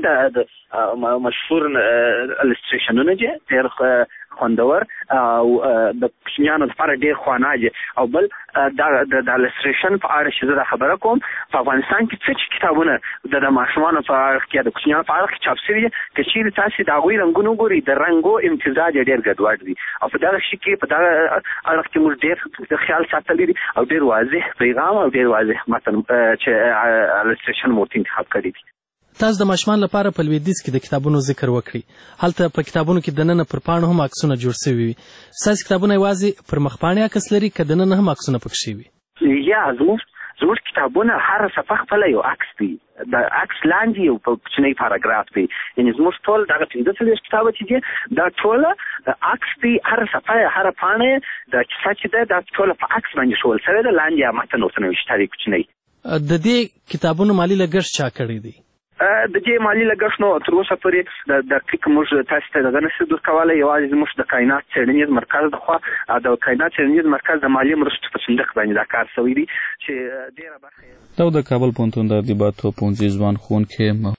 د مشهور الستریشنونه دي ډېر خوندور او د کوچنیانو لپاره ډېر خوانه دي او بل د الستریشن په اړه چې زه دا خبره کوم په افغانستان کې څه چې کتابونه د ماشومانو په اړه کې د کوچنیانو په اړه کې چاپ شوي دي که چېرې تاسې د هغوی رنګونه وګورئ د رنګو امتزاج یې ډېر ګډوډ دي او په دغه شي کې په دغه اړه کې موږ ډېر خیال ساتلی دي او ډېر واضح پیغام او ډېر واضح متن چې الستریشن مو ورته انتخاب کړی دي. تاسو د ماشومان لپاره په لویدیځ کې د کتابونو ذکر وکړي هلته په کتابونو کې دننه پر پاڼو هم عکسونه جوړ سوي وي ستاسې کتابونه یوازې پر مخپاڼې عکس لري که دننه هم عکسونه پکښې وي؟ یا زموږ زموږ کتابونه هره صفحه خپله یو عکس دی د عکس لاندې یو کوچنی پاراګراف دی یعنې زموږ ټول دغه پنځه څلوېښت کتابه چې دي دا ټوله عکس دی هره صفحه هره پاڼه د کیسه چې ده دا ټوله په عکس باندې ښوول سوې ده لاندې یا متن ورته نوشته دی کوچنی. د دې کتابونو مالي لګښت چا کړی دی؟ د دې مالی لګښت نو تر اوسه پورې د دقیق موږ تاسو ته دغه نشو درکولی، یوازې زموږ د کائنات څېړنیز مرکز د خوا د کائنات څېړنیز مرکز د مالي مرستو په صندوق باندې دا کار شوی دی چې ډېره برخه دا د کابل پوهنتون د ادبیاتو پوهنځي ځوان ښوونکی